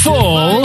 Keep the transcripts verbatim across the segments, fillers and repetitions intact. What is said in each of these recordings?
fall?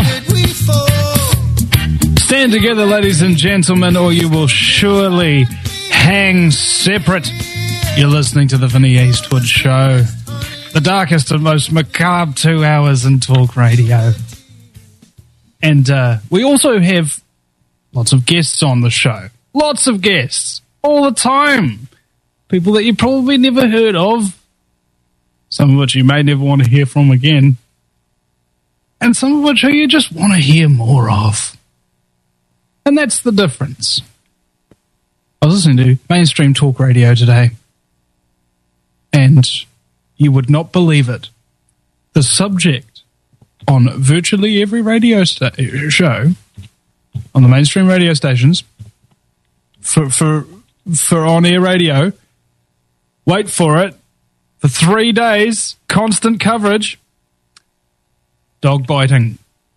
Stand together, ladies and gentlemen, or you will surely hang separate. You're listening to the Vinnie Eastwood Show, the darkest and most macabre two hours in talk radio. And uh, we also have lots of guests on the show. Lots of guests. All the time. People that you probably never heard of. Some of which you may never want to hear from again. And some of which you just want to hear more of. And that's the difference. I was listening to mainstream talk radio today. And you would not believe it. The subject on virtually every radio sta- show, on the mainstream radio stations, for for for on-air radio, wait for it, for three days, constant coverage, dog biting.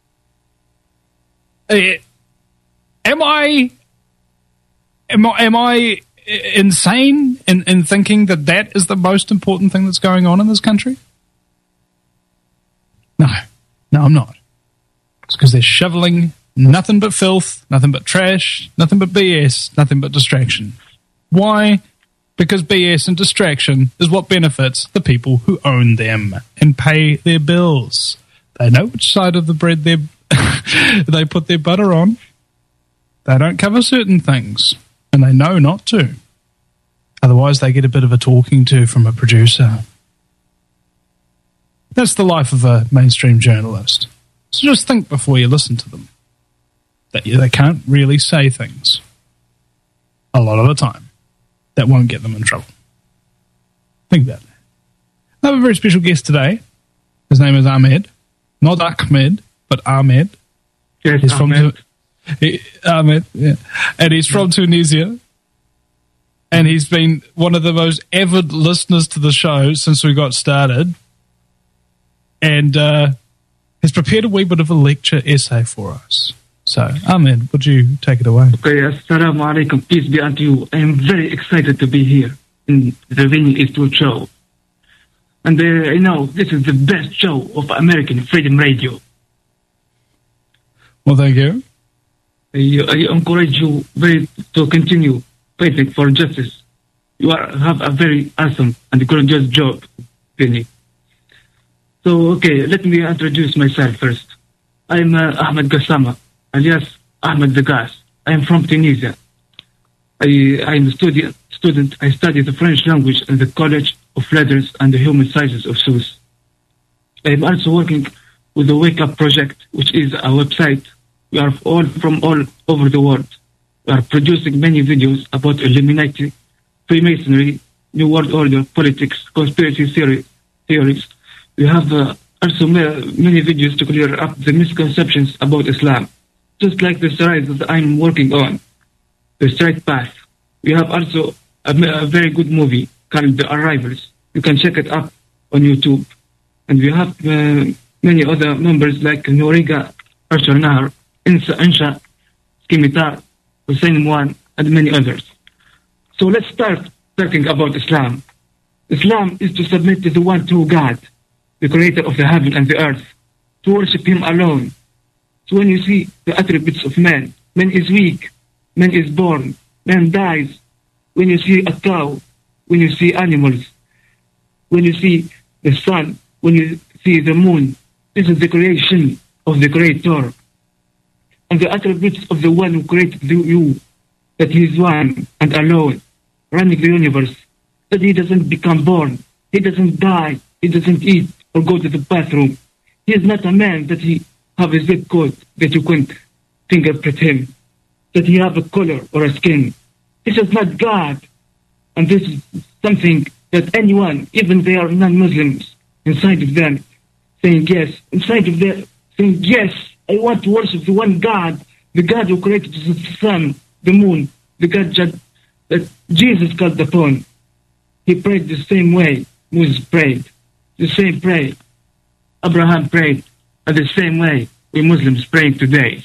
Uh, am I am I am I insane in, in thinking that that is the most important thing that's going on in this country? No. No, I'm not. It's because they're shoveling nothing but filth, nothing but trash, nothing but B S, nothing but distraction. Why? Because B S and distraction is what benefits the people who own them and pay their bills. They know which side of the bread they they put their butter on. They don't cover certain things, and they know not to. Otherwise, they get a bit of a talking to from a producer. That's the life of a mainstream journalist. So just think before you listen to them. That they can't really say things a lot of the time that won't get them in trouble. Think about that. I have a very special guest today. His name is Ahmed. Not Ahmed, but Ahmed. Yes, he's Ahmed. From, he, Ahmed, yeah. And he's from Tunisia. And he's been one of the most avid listeners to the show since we got started. And uh, has prepared a wee bit of a lecture essay for us. So, Ahmed, would you take it away? Okay, assalamu alaikum, peace be unto you. I am very excited to be here in the Vinnie Eastwood Show. And uh, I know this is the best show of American Freedom Radio. Well, thank you. I, I encourage you very to continue fighting for justice. You are, have a very awesome and courageous job, Vinnie. So, okay, let me introduce myself first. I'm uh, Ahmed Gassama, alias Ahmed the Gas. I am from Tunisia. I I am a student. Student. I study the French language in the College of Letters and the Human Sciences of Sousse. I am also working with the Wake Up Project, which is a website. We are all from all over the world. We are producing many videos about Illuminati, Freemasonry, New World Order, politics, conspiracy theory, theories. We have uh, also ma- many videos to clear up the misconceptions about Islam, just like the series that I'm working on, The Straight Path. We have also a, a very good movie called The Arrivals. You can check it up on YouTube. And we have uh, many other members like Noriga, Arshar Nahar, Insa Insha, Skimitar, Hussein Mwan, and many others. So let's start talking about Islam. Islam is to submit to the one true God, the creator of the heaven and the earth, to worship him alone. So when you see the attributes of man, man is weak, man is born, man dies. When you see a cow, when you see animals, when you see the sun, when you see the moon, this is the creation of the Creator. And the attributes of the one who created you, that he is one and alone, running the universe, that he doesn't become born, he doesn't die, he doesn't eat or go to the bathroom. He is not a man that he have a zip code that you couldn't fingerprint him, that he have a color or a skin. This is not God. And this is something that anyone, even they are non-Muslims, inside of them, saying yes, inside of them, saying yes, I want to worship the one God, the God who created the sun, the moon, the God that Jesus called upon. He prayed the same way Moses prayed, the same prayer Abraham prayed, and the same way we Muslims praying today.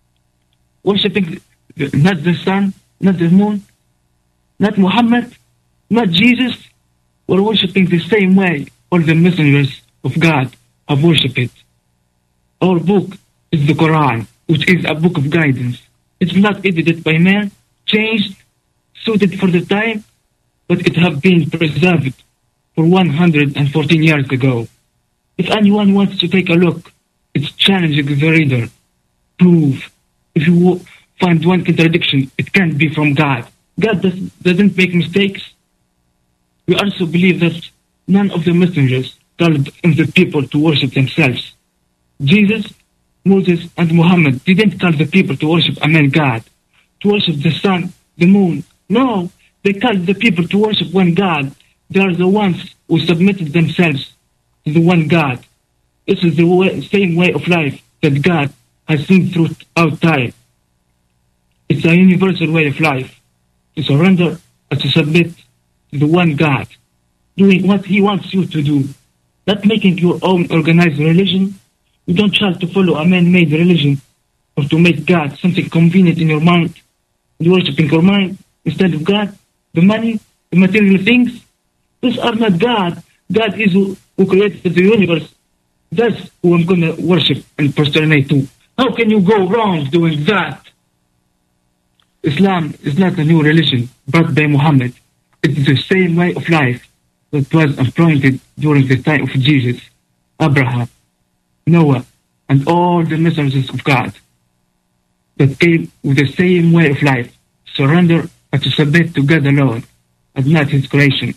Worshipping not the sun, not the moon, not Muhammad, not Jesus. We're worshipping the same way all the messengers of God have worshipped it. Our book is the Quran, which is a book of guidance. It's not edited by man, changed, suited for the time, but it have been preserved for one hundred fourteen years ago. If anyone wants to take a look, it's challenging the reader. Prove. If you find one contradiction, it can't be from God. God does, doesn't make mistakes. We also believe that none of the messengers called the people to worship themselves. Jesus, Moses, and Muhammad didn't call the people to worship a man God, to worship the sun, the moon. No, they called the people to worship one God. They are the ones who submitted themselves to the one God. This is the way, same way of life that God has seen throughout time. It's a universal way of life, to surrender and to submit to the one God, doing what He wants you to do, not making your own organized religion. You don't try to follow a man-made religion or to make God something convenient in your mind. You worship in your mind instead of God, the money, the material things. These are not God. God is who, who created the universe. That's who I'm going to worship and prosternate to. How can you go wrong doing that? Islam is not a new religion brought by Muhammad. It's the same way of life that was appointed during the time of Jesus, Abraham, Noah, and all the messengers of God that came with the same way of life, surrender and to submit to God alone and not His creation.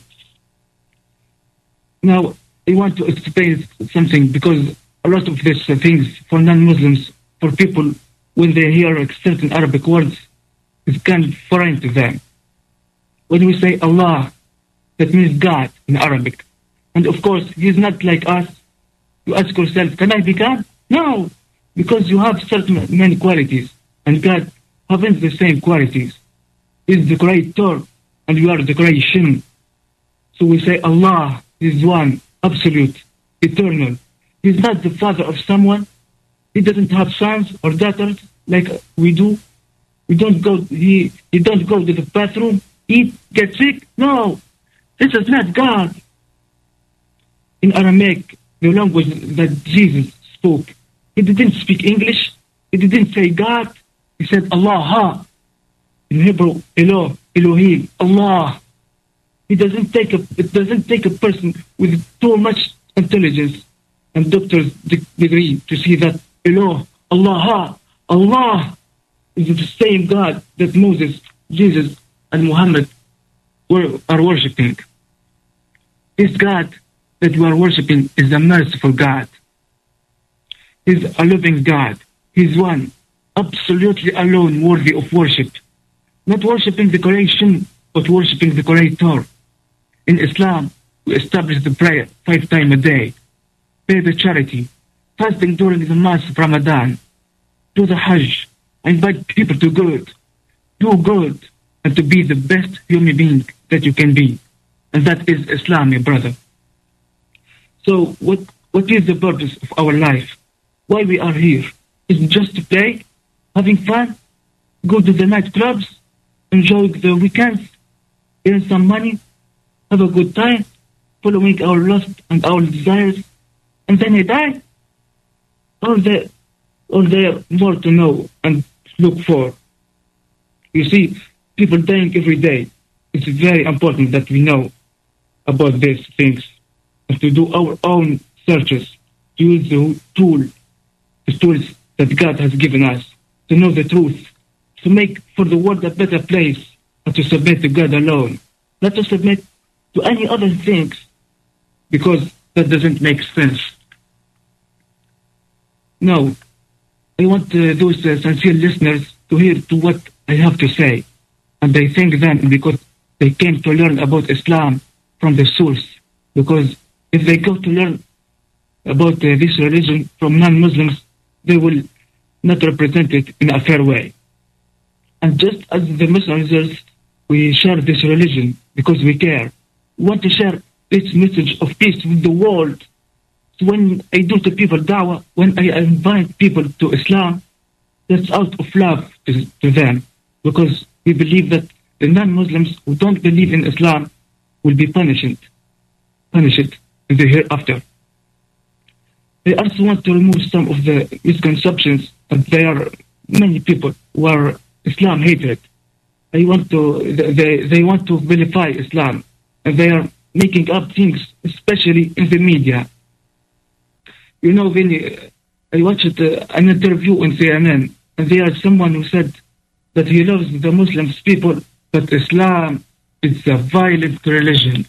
Now, I want to explain something because a lot of these uh, things for non-Muslims, for people, when they hear certain Arabic words, it's kind of foreign to them. When we say Allah, that means God in Arabic. And of course, He's not like us. You ask yourself, can I be God? No, because you have certain many qualities, and God haven't the same qualities. He's the creator, and you are the creation. So we say Allah is one, absolute, eternal. He's not the father of someone. He doesn't have sons or daughters like we do. We don't go. He he don't go to the bathroom, eat, get sick. No, this is not God. In Aramaic, the language that Jesus spoke, He didn't speak English. He didn't say God. He said Allah. Ha. In Hebrew, Eloh, Elohim, Allah. He doesn't take a. It doesn't take a person with too much intelligence and doctor's degree to see that Eloh, Allah, ha, Allah is the same God that Moses, Jesus, and Muhammad were are worshiping. This God that you are worshiping is a merciful God. He's a loving God. He's one, absolutely alone, worthy of worship. Not worshiping the creation, but worshiping the Creator. In Islam, we establish the prayer five times a day, pay the charity, fasting during the month of Ramadan, do the Hajj, invite people to good, do good, and to be the best human being that you can be. And that is Islam, my brother. So what what is the purpose of our life? Why we are here? Is it just to play, having fun, go to the nightclubs, enjoy the weekends, earn some money, have a good time, following our lust and our desires, and then I die? Or there, or there more to know and look for? You see, people dying every day. It's very important that we know about these things and to do our own searches, to use the tool, the tools that God has given us, to know the truth, to make for the world a better place, and to submit to God alone, not to submit to any other things, because that doesn't make sense. No, I want uh, those uh, sincere listeners to hear to what I have to say, and I thank them because they came to learn about Islam from the source, because if they go to learn about uh, this religion from non-Muslims, they will not represent it in a fair way. And just as the messengers, we share this religion because we care. We want to share this message of peace with the world. So when I do to people da'wah, when I invite people to Islam, that's out of love to, to them, because we believe that the non-Muslims who don't believe in Islam will be punished, punished in the hereafter. they also want to remove some of the misconceptions that there are many people who are Islam hatred. They want to they they want to vilify Islam, and they are making up things, especially in the media. You know, when I watched uh, an interview on C N N, and there is someone who said that he loves the Muslims people, but Islam is a violent religion.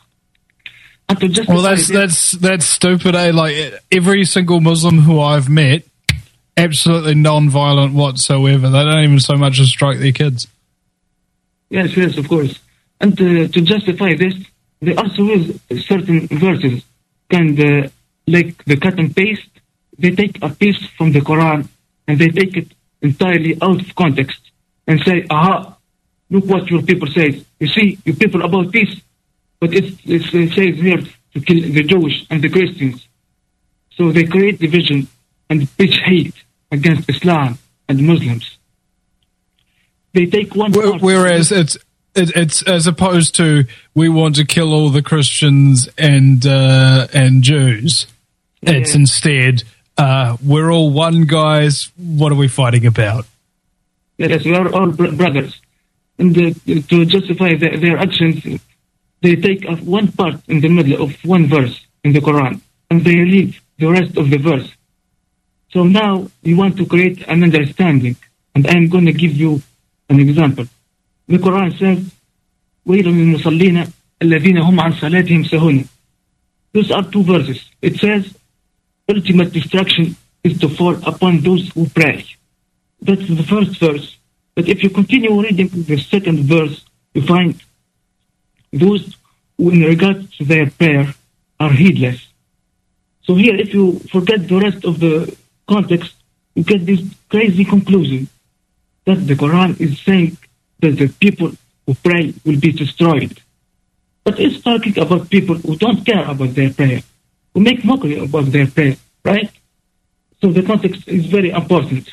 And to justify Well, that's this, that's that's stupid, eh? Like every single Muslim who I've met, absolutely non-violent whatsoever. They don't even so much as strike their kids. Yes, yes, of course. And uh, to justify this, they also use certain verses, and uh, like the cut and paste, they take a piece from the Quran and they take it entirely out of context and say, aha, look what your people say. You see, your people about peace, but it's, it's, it says here to kill the Jewish and the Christians. So they create division and pitch hate against Islam and Muslims. They take one. Whereas it's it, it's as opposed to we want to kill all the Christians and uh, and Jews. Yeah. It's instead uh, we're all one, guys. What are we fighting about? Yes, we are all br- brothers. And uh, to justify the, their actions, they take uh, one part in the middle of one verse in the Quran, and they leave the rest of the verse. So now you want to create an understanding, and I'm going to give you an example. The Quran says, وَيْلٌ لِلْمُصَلِّينَ الَّذِينَ هُمْ عَنْ صَلَاتِهِمْ سَهُونَ. Those are two verses. It says, ultimate destruction is to fall upon those who pray. That's the first verse. But if you continue reading the second verse, you find those who in regard to their prayer are heedless. So here, if you forget the rest of the context, you get this crazy conclusion that the Quran is saying that the people who pray will be destroyed. But it's talking about people who don't care about their prayer, who make mockery about their prayer, right? So the context is very important.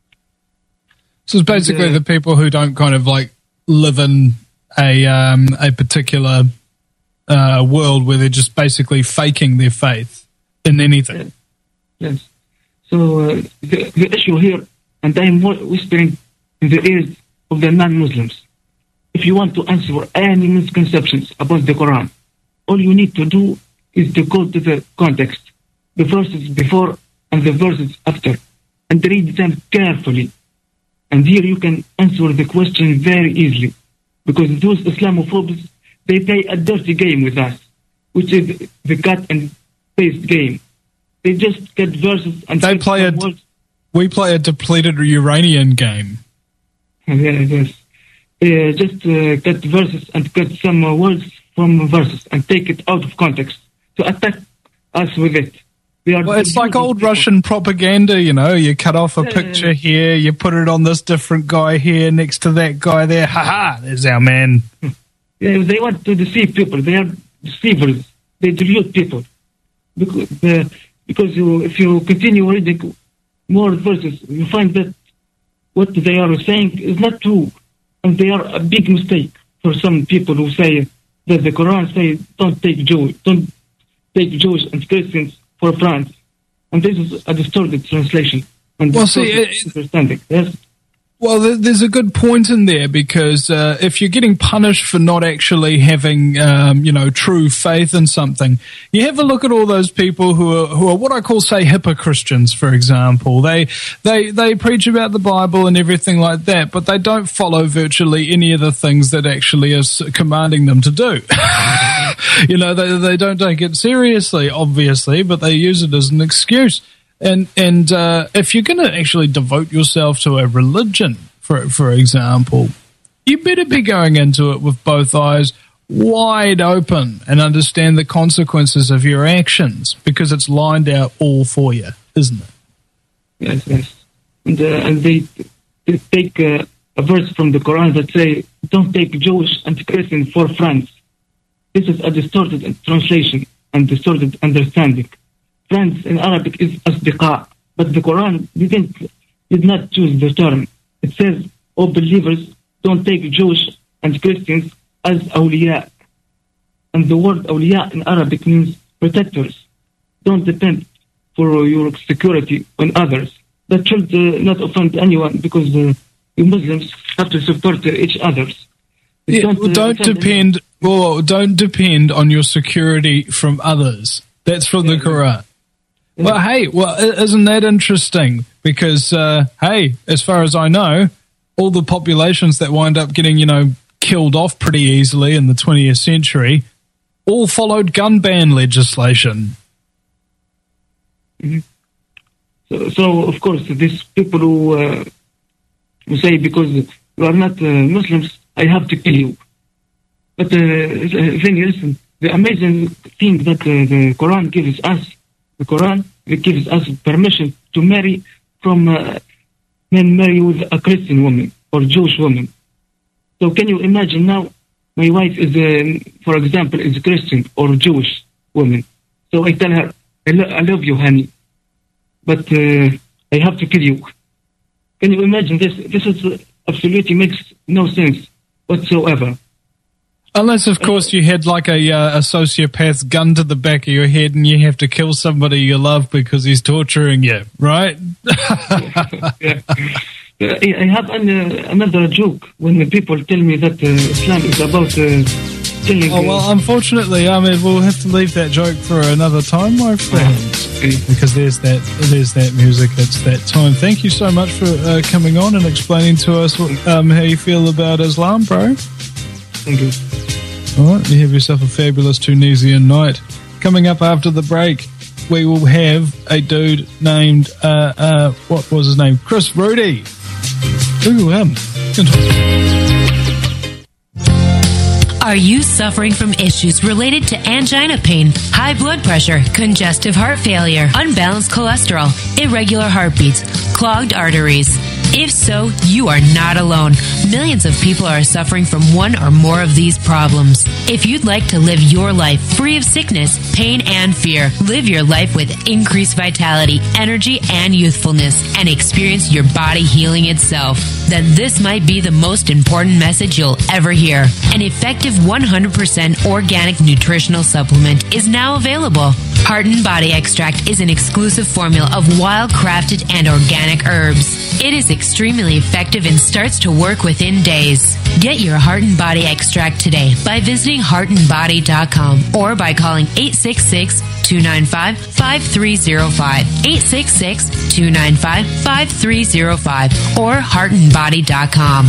So it's basically And, uh, the people who don't kind of like live in a um, a particular uh, world where they're just basically faking their faith in anything. Yes. So uh, the, the issue here, and I'm whispering in the ears of the non-Muslims, if you want to answer any misconceptions about the Quran, all you need to do is to go to the context, the verses before and the verses after, and read them carefully. And here you can answer the question very easily, because those Islamophobes, they play a dirty game with us, which is the cut and paste game. They just get verses and They play a, words. we play a depleted uranium game. Yes, yes. Uh, just uh, cut verses and cut some uh, words from verses and take it out of context to attack us with it. They are Well, it's like old people. Russian propaganda, you know. You cut off a Yeah, picture yeah. here, you put it on this different guy here next to that guy there. Ha ha, there's our man. Yeah, they want to deceive people. They are deceivers. They delude people. Because, uh, because you, if you continue reading more verses, you find that what they are saying is not true. And they are a big mistake for some people who say that the Quran says don't take Jew, don't take Jews and Christians for France. And this is a distorted translation and Well, see, distorted it- understanding. Yes. Well, there- there's a good point in there because uh, if you're getting punished for not actually having, um, you know, true faith in something, you have a look at all those people who are who are what I call, say, hypocristians, for example. They they they preach about the Bible and everything like that, but they don't follow virtually any of the things that actually is commanding them to do. You know, they they don't take it seriously, obviously, but they use it as an excuse. And and uh, if you're going to actually devote yourself to a religion, for for example, you better be going into it with both eyes wide open and understand the consequences of your actions, because it's lined out all for you, isn't it? Yes, yes. And, uh, and they, they take uh, a verse from the Quran that say, don't take Jewish and Christian for friends. This is a distorted translation and distorted understanding. Friends in Arabic is asdiqa, but the Quran didn't, did not choose the term. It says, oh believers, don't take Jewish and Christians as awliya. And the word awliya in Arabic means protectors. Don't depend for your security on others. That should uh, not offend anyone, because uh, you Muslims have to support uh, each others. Yeah, don't well, don't depend. Well, don't depend on your security from others. That's from yeah, the Quran. Yeah. Well, hey, well, isn't that interesting? Because uh, hey, as far as I know, all the populations that wind up getting, you know, killed off pretty easily in the twentieth century, all followed gun ban legislation. Mm-hmm. So, so, of course, these people who, uh, who say because you are not uh, Muslims, I have to kill you. But uh, the thing is, the amazing thing that uh, the Quran gives us, the Quran it gives us permission to marry from uh, men marry with a Christian woman or Jewish woman. So can you imagine now, my wife is, uh, for example, is a Christian or Jewish woman. So I tell her, I, lo- I love you, honey, but uh, I have to kill you. Can you imagine this? This is uh, absolutely makes no sense whatsoever. Unless, of course, you had like a, uh, a sociopath's gun to the back of your head and you have to kill somebody you love because he's torturing you, right? yeah. I have an, uh, another joke when the people tell me that uh, Islam is about uh, killing. Oh, well, unfortunately, I mean, we'll have to leave that joke for another time, my friend. Okay. Because there's that, there's that music. It's that time. Thank you so much for uh, coming on and explaining to us what, um, how you feel about Islam, bro. Thank you. All right, you have yourself a fabulous Tunisian night. Coming up after the break, we will have a dude named, uh, uh, what was his name? Chris Rudy. Ooh, him. Are you suffering from issues related to angina pain, high blood pressure, congestive heart failure, unbalanced cholesterol, irregular heartbeats, clogged arteries? If so, you are not alone. Millions of people are suffering from one or more of these problems. If you'd like to live your life free of sickness, pain, and fear, live your life with increased vitality, energy, and youthfulness, and experience your body healing itself, then this might be the most important message you'll ever hear. An effective one hundred percent organic nutritional supplement is now available. Heart and Body Extract is an exclusive formula of wild-crafted and organic herbs. It is extremely effective and starts to work within days. Get your Heart and Body Extract today by visiting heart and body dot com or by calling eight six six, two nine five, five three zero five, eight six six, two nine five, five three zero five, or heart and body dot com.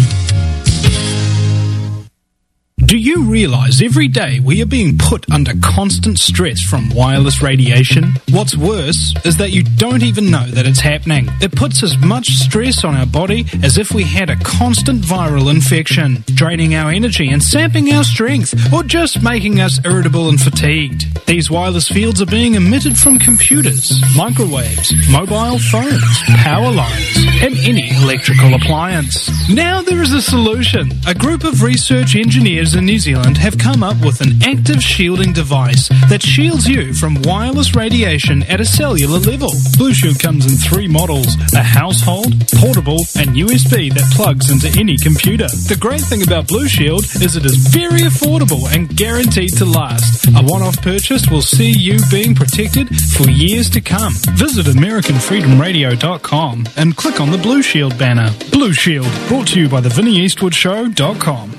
Do you realize every day we are being put under constant stress from wireless radiation? What's worse is that you don't even know that it's happening. It puts as much stress on our body as if we had a constant viral infection, draining our energy and sapping our strength, or just making us irritable and fatigued. These wireless fields are being emitted from computers, microwaves, mobile phones, power lines, and any electrical appliance. Now there is a solution. A group of research engineers in New Zealand have come up with an active shielding device that shields you from wireless radiation at a cellular level. Blue Shield comes in three models: a household, portable, and U S B that plugs into any computer. The great thing about Blue Shield is it is very affordable and guaranteed to last. A one-off purchase will see you being protected for years to come. Visit American Freedom Radio dot com and click on the Blue Shield banner. Blue Shield, brought to you by the Vinnie Eastwood Show dot com.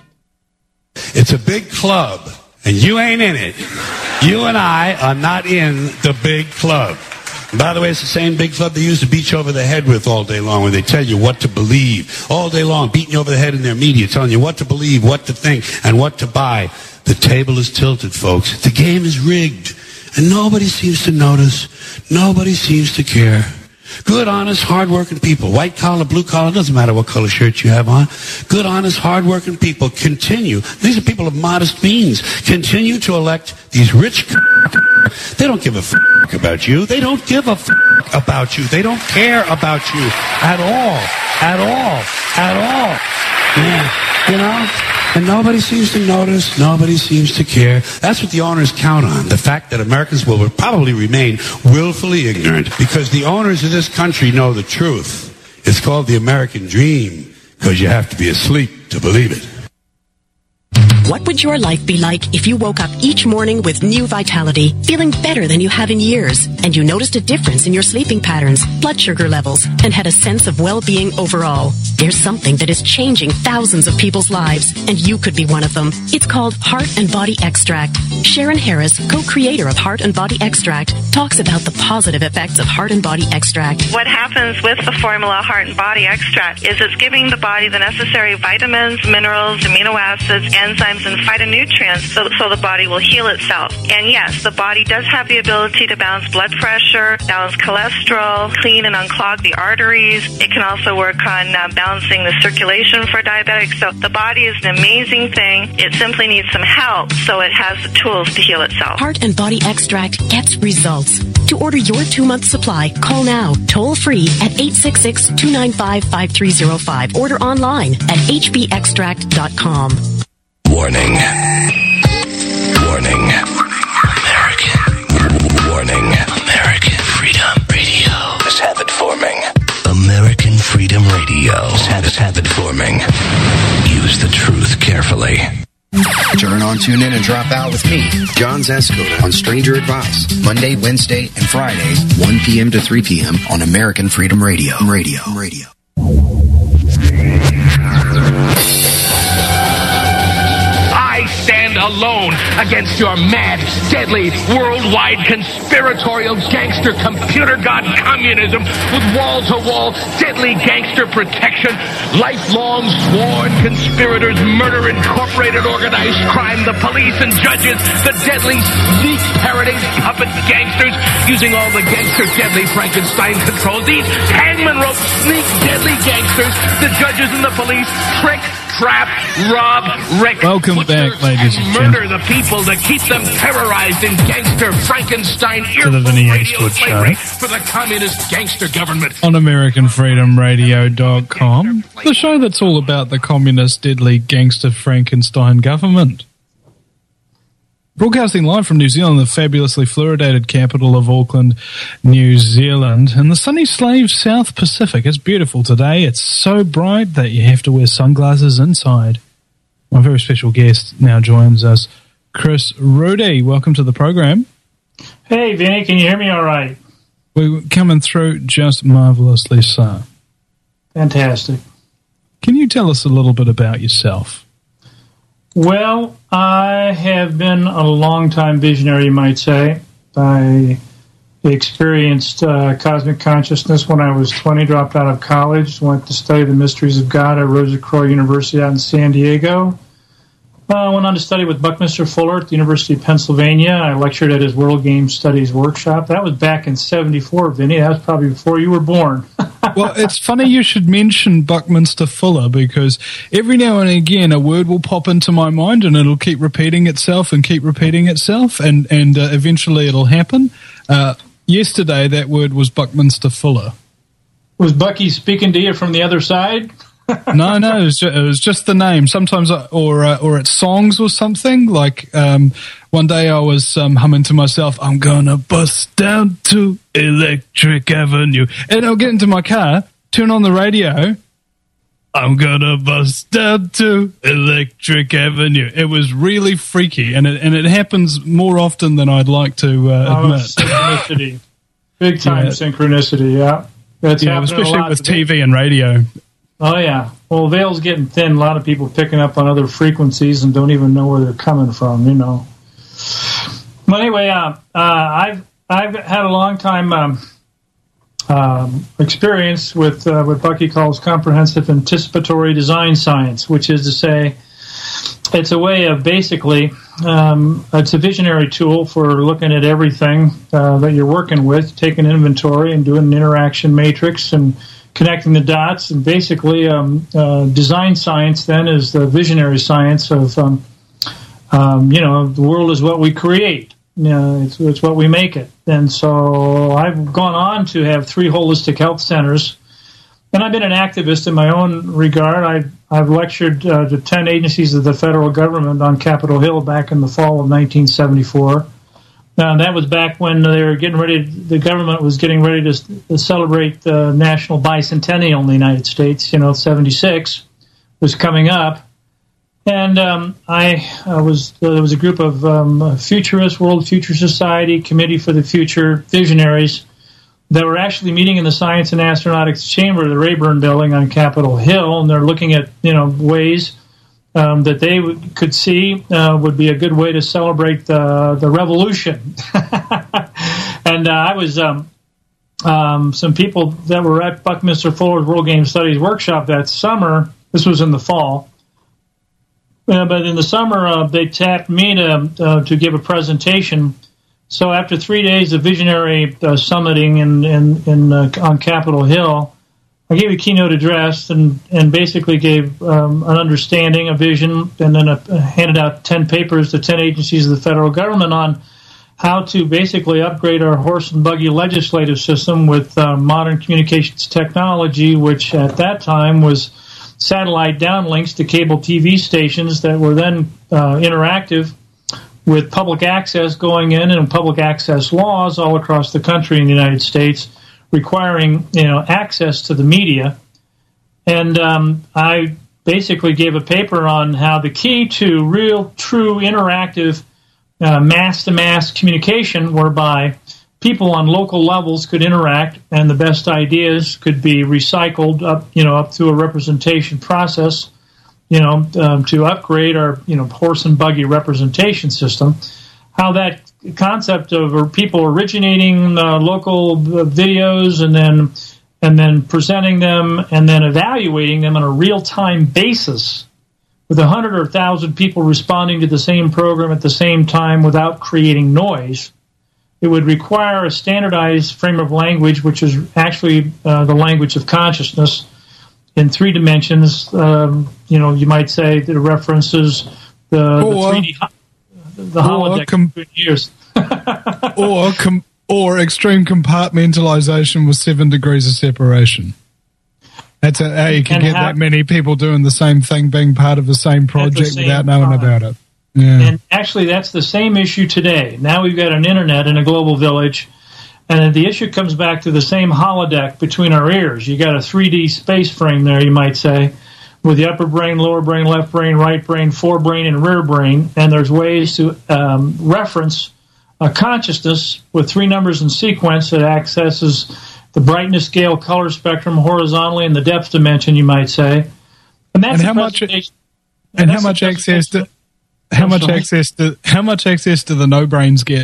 It's a big club, and you ain't in it. You and I are not in the big club. And by the way, it's the same big club they used to beat you over the head with all day long, when they tell you what to believe. All day long, beating you over the head in their media, telling you what to believe, what to think, and what to buy. The table is tilted, folks. The game is rigged, and nobody seems to notice. Nobody seems to care. Good, honest, hard-working people, white collar, blue collar, doesn't matter what color shirt you have on. Good, honest, hard-working people continue. These are people of modest means. Continue to elect these rich. They don't give a f- about you. They don't give a f- about you. They don't care about you at all, at all, at all. Yeah, you know. And nobody seems to notice. Nobody seems to care. That's what the owners count on. The fact that Americans will probably remain willfully ignorant, because the owners of this country know the truth. It's called the American dream, because you have to be asleep to believe it. What would your life be like if you woke up each morning with new vitality, feeling better than you have in years, and you noticed a difference in your sleeping patterns, blood sugar levels, and had a sense of well-being overall? There's something that is changing thousands of people's lives, and you could be one of them. It's called Heart and Body Extract. Sharon Harris, co-creator of Heart and Body Extract, talks about the positive effects of Heart and Body Extract. What happens with the formula Heart and Body Extract is it's giving the body the necessary vitamins, minerals, amino acids, enzymes, and phytonutrients so, so the body will heal itself. And yes, the body does have the ability to balance blood pressure, balance cholesterol, clean and unclog the arteries. It can also work on uh, balancing the circulation for diabetics. So the body is an amazing thing. It simply needs some help so it has the tools to heal itself. Heart and Body Extract gets results. To order your two-month supply, call now, toll-free at eight six six, two nine five, five three zero five. Order online at h b extract dot com. Warning. Warning. American. Warning. American Freedom Radio is habit forming. American Freedom Radio is habit, habit forming. Use the truth carefully. Turn on, tune in, and drop out with me, John Zascoda, on Stranger Advice, Monday, Wednesday, and Fridays, one p.m. to three p.m. on American Freedom Radio. Radio. Radio. I stand alone against your mad, deadly, worldwide, conspiratorial, gangster, computer god communism with wall-to-wall, deadly gangster protection, lifelong sworn conspirators, murder, incorporated, organized crime, the police and judges, the deadly, sneak, parroting, puppet gangsters, using all the gangster, deadly Frankenstein control. These hangman rope, sneak, deadly gangsters, the judges and the police, trick, trap, rob, wreck. Welcome back, ladies and gentlemen. Murder the people to keep them terrorized in gangster Frankenstein to the Vinny Eastwood Show for the communist gangster government on American Freedom Radio dot com, the show that's all about the communist, deadly gangster Frankenstein government. Broadcasting live from New Zealand, the fabulously fluoridated capital of Auckland, New Zealand, and the sunny slave South Pacific. It's beautiful today. It's so bright that you have to wear sunglasses inside. My very special guest now joins us, Chris Rudy. Welcome to the program. Hey, Vinny, can you hear me all right? We're coming through just marvelously so. Fantastic. Can you tell us a little bit about yourself? Well, I have been a long-time visionary, you might say. I experienced uh, cosmic consciousness when I was twenty, dropped out of college, went to study the mysteries of God at Rosicrucian University out in San Diego. I uh, went on to study with Buckminster Fuller at the University of Pennsylvania. I lectured at his World Game Studies workshop. That was back in seventy-four, Vinny. That was probably before you were born. Well, it's funny you should mention Buckminster Fuller, because every now and again a word will pop into my mind and it'll keep repeating itself and keep repeating itself, and, and uh, eventually it'll happen. Uh, yesterday that word was Buckminster Fuller. Was Bucky speaking to you from the other side? no, no, it was, just, it was just the name. Sometimes, I, or uh, or it's songs or something. Like um, one day I was um, humming to myself, "I'm gonna bust down to Electric Avenue," and I'll get into my car, turn on the radio. I'm gonna bust down to Electric Avenue. It was really freaky, and it and it happens more often than I'd like to uh, oh, admit. Synchronicity, big time yeah. synchronicity. Yeah, that's yeah, especially with T V and radio. Oh, yeah. Well, the veil's getting thin. A lot of people picking up on other frequencies and don't even know where they're coming from, you know. But anyway, uh, uh, I've I've had a long time um, um, experience with uh, what Bucky calls comprehensive anticipatory design science, which is to say it's a way of basically, um, it's a visionary tool for looking at everything uh, that you're working with, taking inventory and doing an interaction matrix and connecting the dots, and basically um, uh, design science then is the visionary science of, um, um, you know, the world is what we create. You know, it's, it's what we make it. And so I've gone on to have three holistic health centers, and I've been an activist in my own regard. I've, I've lectured uh, to ten agencies of the federal government on Capitol Hill back in the fall of nineteen seventy-four. Uh, that was back when they were getting ready, the government was getting ready to, to celebrate the national bicentennial in the United States. You know, seventy-six was coming up. And um, I uh, was uh, there was a group of um, futurists, World Future Society, Committee for the Future visionaries that were actually meeting in the Science and Astronautics Chamber of the Rayburn Building on Capitol Hill, and they're looking at you know ways um, that they w- could see uh, would be a good way to celebrate the the revolution. And uh, I was um, um, some people that were at Buckminster Fuller's World Game Studies workshop that summer. This was in the fall. Uh, but in the summer, uh, they tapped me to uh, to give a presentation. So after three days of visionary uh, summiting in in, in uh, on Capitol Hill, I gave a keynote address and, and basically gave um, an understanding, a vision, and then a, uh, handed out ten papers to ten agencies of the federal government on how to basically upgrade our horse and buggy legislative system with uh, modern communications technology, which at that time was satellite downlinks to cable T V stations that were then uh, interactive with public access going in and public access laws all across the country in the United States requiring you know access to the media. And um, I basically gave a paper on how the key to real, true, interactive uh, mass-to-mass communication whereby people on local levels could interact, and the best ideas could be recycled up, you know, up through a representation process, you know, um, to upgrade our, you know, horse and buggy representation system. How that concept of people originating uh, local videos and then and then presenting them and then evaluating them on a real-time basis with a hundred or a thousand people responding to the same program at the same time without creating noise. It would require a standardized frame of language, which is actually uh, the language of consciousness in three dimensions. Um, you know, you might say that it references the, or, the three D, the holodeck com- years. or com- or extreme compartmentalization with seven degrees of separation. That's a, how you can and get how, that many people doing the same thing, being part of the same project the same without knowing time. about it. Yeah. And actually, that's the same issue today. Now we've got an internet in a global village, and the issue comes back to the same holodeck between our ears. You got a three D space frame there, you might say, with the upper brain, lower brain, left brain, right brain, forebrain, and rear brain. And there's ways to um, reference a consciousness with three numbers in sequence that accesses the brightness scale, color spectrum horizontally in the depth dimension, you might say. And that's and how much? And, and how much access to? How much access do how much access do the no brains get?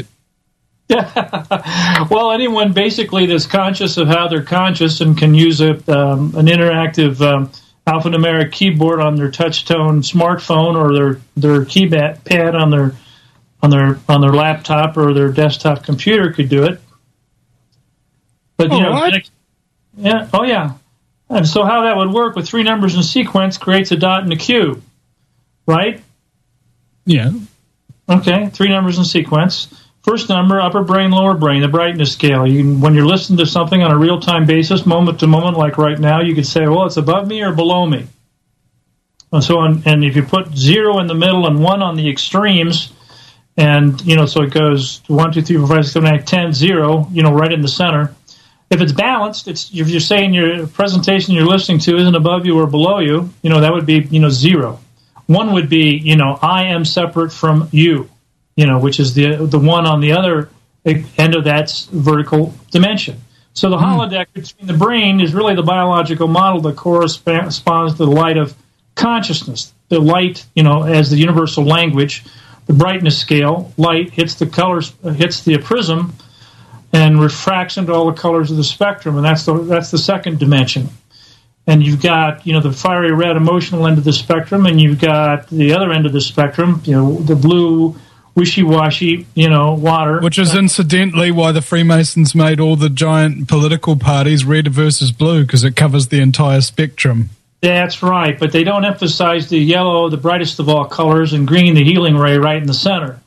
Well, anyone basically that's conscious of how they're conscious and can use a um, an interactive um, alphanumeric keyboard on their touch-tone smartphone or their their keypad pad on their on their on their laptop or their desktop computer could do it. But you oh, know, what? yeah, oh yeah. And so how that would work with three numbers in sequence creates a dot and a cube, right? Yeah. Okay, three numbers in sequence. First number, upper brain, lower brain, the brightness scale. You can, when you're listening to something on a real-time basis, moment to moment, like right now, you could say, well, it's above me or below me. And so, on, and if you put zero in the middle and one on the extremes, and, you know, so it goes one, two, three, four, five, six, seven, eight, ten, zero, you know, right in the center. If it's balanced, it's if you're saying your presentation you're listening to isn't above you or below you, you know, that would be, you know, zero. One would be, you know, I am separate from you, you know, which is the the one on the other end of that vertical dimension. So the mm. holodeck between the brain is really the biological model that corresponds to the light of consciousness. The light, you know, as the universal language, the brightness scale, light hits the colors, hits the prism, and refracts into all the colors of the spectrum, and that's the that's the second dimension. And you've got, you know, the fiery red emotional end of the spectrum, and you've got the other end of the spectrum, you know, the blue wishy-washy, you know, water. Which is incidentally why the Freemasons made all the giant political parties red versus blue, because it covers the entire spectrum. That's right, but they don't emphasize the yellow, the brightest of all colors, and green, the healing ray, right in the center.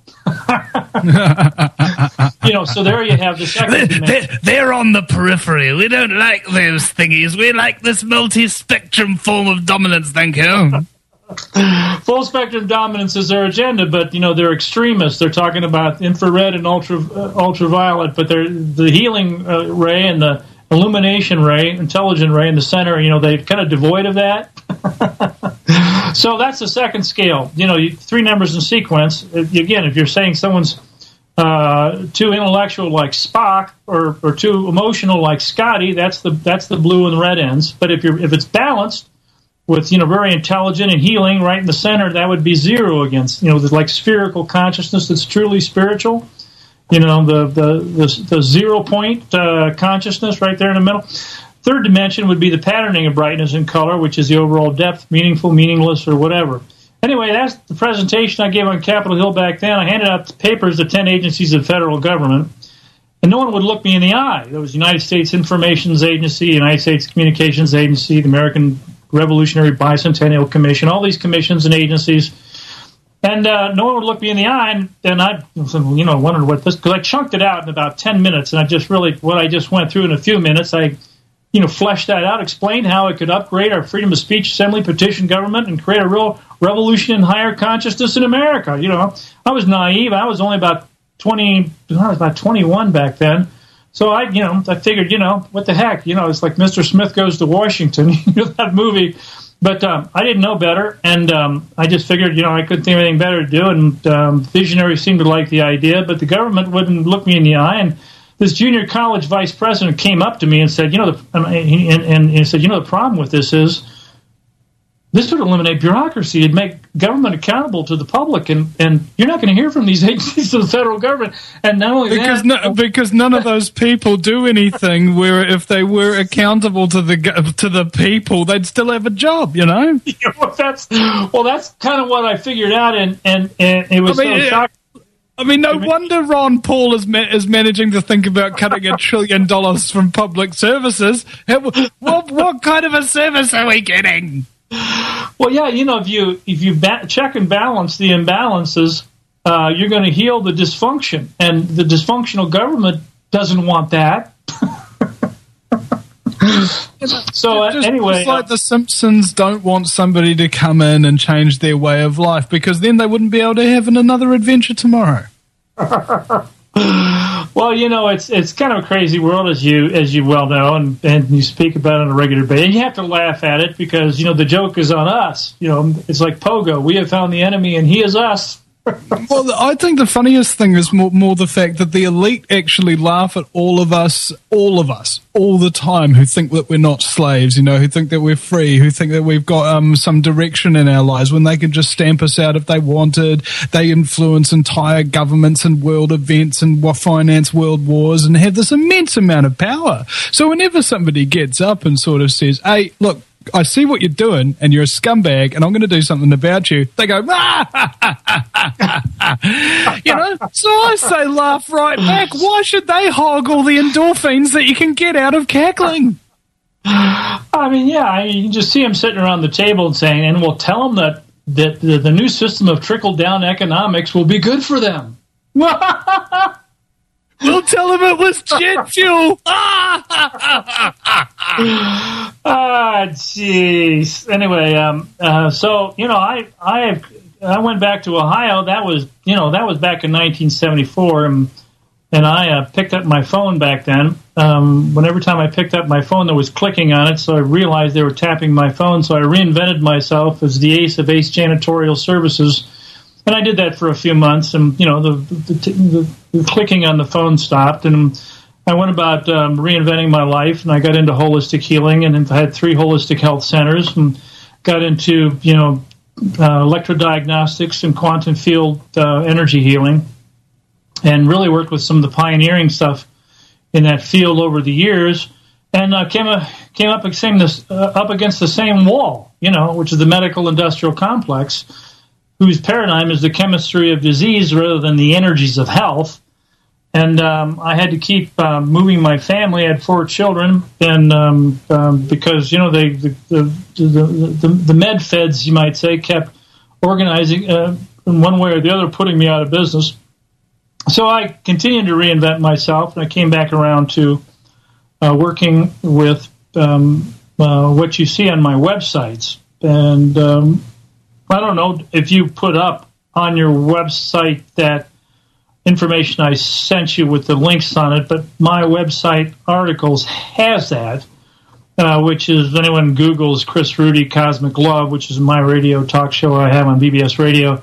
You know, so there you have the second they're, they're on the periphery. We don't like those thingies. We like this multi-spectrum form of dominance, thank you. Full spectrum dominance is their agenda, but, you know, they're extremists. They're talking about infrared and ultra uh, ultraviolet, but they're the healing uh, ray and the illumination ray, intelligent ray in the center, you know, they're kind of devoid of that. So that's the second scale. You know, you, three numbers in sequence. Again, if you're saying someone's uh, too intellectual like Spock or, or too emotional like Scotty, that's the that's the blue and the red ends. But if you're if it's balanced with, you know, very intelligent and healing right in the center, that would be zero against, you know, the, like spherical consciousness that's truly spiritual. You know, the the the, the zero point uh, consciousness right there in the middle. Third dimension would be the patterning of brightness and color, which is the overall depth, meaningful, meaningless, or whatever. Anyway, that's the presentation I gave on Capitol Hill back then. I handed out the papers to ten agencies of federal government, and no one would look me in the eye. There was the United States Information Agency, United States Communications Agency, the American Revolutionary Bicentennial Commission, all these commissions and agencies. And uh, no one would look me in the eye, and, and I, you know, wondered what this, because I chunked it out in about ten minutes, and I just really, what I just went through in a few minutes, I you know, flesh that out, explain how it could upgrade our freedom of speech, assembly, petition government, and create a real revolution in higher consciousness in America. You know, I was naive. I was only about twenty, I was about twenty-one back then. So I, you know, I figured, you know, what the heck? You know, it's like Mister Smith Goes to Washington, you know, that movie. But um, I didn't know better, and um, I just figured, you know, I couldn't think of anything better to do, and um, visionaries seemed to like the idea, but the government wouldn't look me in the eye, and this junior college vice president came up to me and said, you know, the, and, and he said, you know, the problem with this is this would eliminate bureaucracy. It'd make government accountable to the public, and, and you're not going to hear from these agencies of the federal government. And not only because that, no, because none of those people do anything. Where if they were accountable to the to the people, they'd still have a job. You know. Yeah, well, that's well, that's kind of what I figured out, and and, and it was I mean, so shocking. I mean, no wonder Ron Paul is ma- is managing to think about cutting a trillion dollars from public services. What, what kind of a service are we getting? Well, yeah, you know, if you if you ba- check and balance the imbalances, uh, you're going to heal the dysfunction, and the dysfunctional government doesn't want that. So uh, just, anyway, just like the Simpsons don't want somebody to come in and change their way of life, because then they wouldn't be able to have another adventure tomorrow. Well, you know, it's it's kind of a crazy world, as you as you well know, and, and you speak about it on a regular basis. And you have to laugh at it because, you know, the joke is on us. You know, it's like Pogo. We have found the enemy, and he is us. Well, I think the funniest thing is more, more the fact that the elite actually laugh at all of us, all of us, all the time, who think that we're not slaves, you know, who think that we're free, who think that we've got um, some direction in our lives when they could just stamp us out if they wanted. They influence entire governments and world events and finance world wars and have this immense amount of power. So whenever somebody gets up and sort of says, hey, look, I see what you're doing, and you're a scumbag, and I'm going to do something about you. They go, ah! You know? So I say laugh right back. Why should they hog all the endorphins that you can get out of cackling? I mean, yeah, I mean, you can just see them sitting around the table and saying, and we'll tell them that, that the, the new system of trickle-down economics will be good for them. We'll tell them it was jet fuel. Ah, jeez. Anyway, um, uh, so you know, I I have, I went back to Ohio. That was you know that was back in nineteen seventy-four, and and I uh, picked up my phone back then. Um, when every time I picked up my phone, there was clicking on it, so I realized they were tapping my phone. So I reinvented myself as the ace of Ace Janitorial Services. And I did that for a few months, and you know the the, the, the clicking on the phone stopped, and I went about um, reinventing my life, and I got into holistic healing, and I had three holistic health centers, and got into you know uh, electrodiagnostics and quantum field uh, energy healing, and really worked with some of the pioneering stuff in that field over the years, and uh, came a, came up against this uh, up against the same wall, you know, which is the medical industrial complex, whose paradigm is the chemistry of disease rather than the energies of health. And um, I had to keep um, moving my family. I had four children, and um, um, because, you know, they, the, the, the, the, the med feds, you might say, kept organizing uh, in one way or the other, putting me out of business. So I continued to reinvent myself, and I came back around to uh, working with um, uh, what you see on my websites. And um, I don't know if you put up on your website that information I sent you with the links on it, but my website articles has that. uh, which is, anyone Googles Chris Rudy Cosmic Love, which is my radio talk show I have on B B S Radio.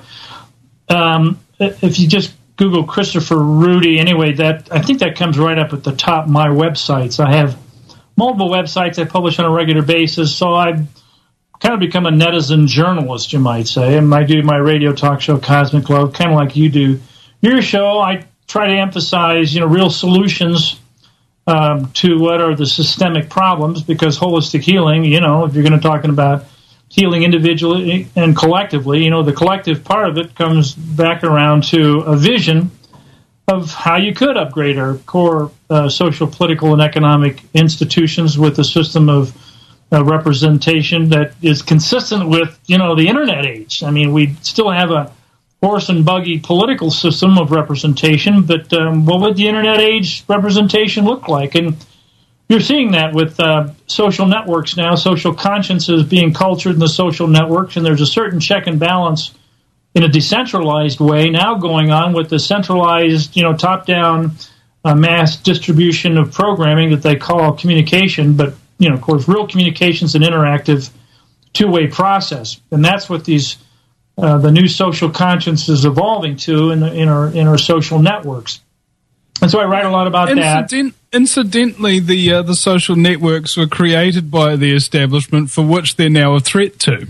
Um, if you just Google Christopher Rudy, anyway, that I think that comes right up at the top of my websites. I have multiple websites I publish on a regular basis, so I've kind of become a netizen journalist, you might say. And I do my radio talk show, Cosmic Love, kind of like you do your show. I try to emphasize, you know, real solutions um, to what are the systemic problems, because holistic healing, you know, if you're going to talk about healing individually and collectively, you know, the collective part of it comes back around to a vision of how you could upgrade our core uh, social, political, and economic institutions with a system of uh, representation that is consistent with, you know, the internet age. I mean, we still have a horse and buggy political system of representation, but um, what would the internet age representation look like? And you're seeing that with uh, social networks now. Social conscience is being cultured in the social networks, and there's a certain check and balance in a decentralized way now going on with the centralized, you know, top-down uh, mass distribution of programming that they call communication. But, you know, of course, real communication is an interactive two-way process, and that's what these uh, the new social conscience is evolving to in, the, in our in our social networks. And so I write a lot about Incident- that. Incidentally, the uh, the social networks were created by the establishment, for which they're now a threat to.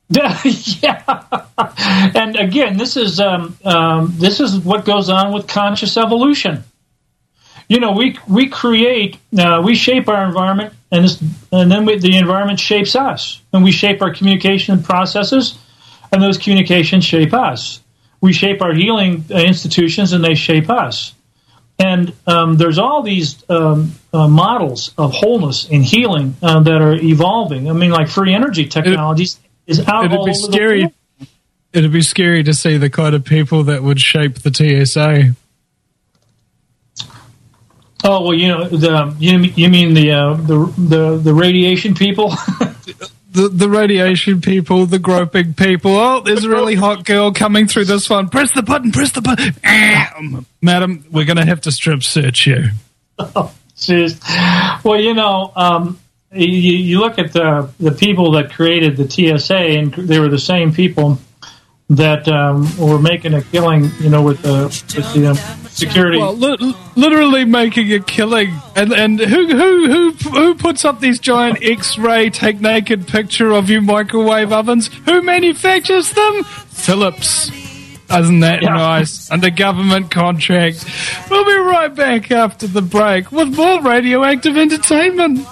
Yeah, and again, this is um, um, this is what goes on with conscious evolution. You know, we we create, uh, we shape our environment, and this, and then we, the environment shapes us, and we shape our communication processes, and those communications shape us. We shape our healing institutions, and they shape us. And um, there's all these um, uh, models of wholeness and healing uh, that are evolving. I mean, like free energy technologies it, is out it'd all be over scary. the world. It'd be scary to see the kind of people that would shape the T S A. Oh well, you know, the you you mean the uh, the the the radiation people. The, the radiation people, the groping people. Oh, there's a really hot girl coming through this one. Press the button, press the button. Ah, madam, we're going to have to strip search you. Oh, jeez. Well, you know, um, you, you look at the the people that created the T S A, and they were the same people that um, were making a killing, you know, with the, with the um, security. Well, li- literally making a killing. And and who who who who puts up these giant X-ray take naked picture of you microwave ovens? Who manufactures them? Philips. Isn't that yeah. nice? Under government contract. We'll be right back after the break with more radioactive entertainment.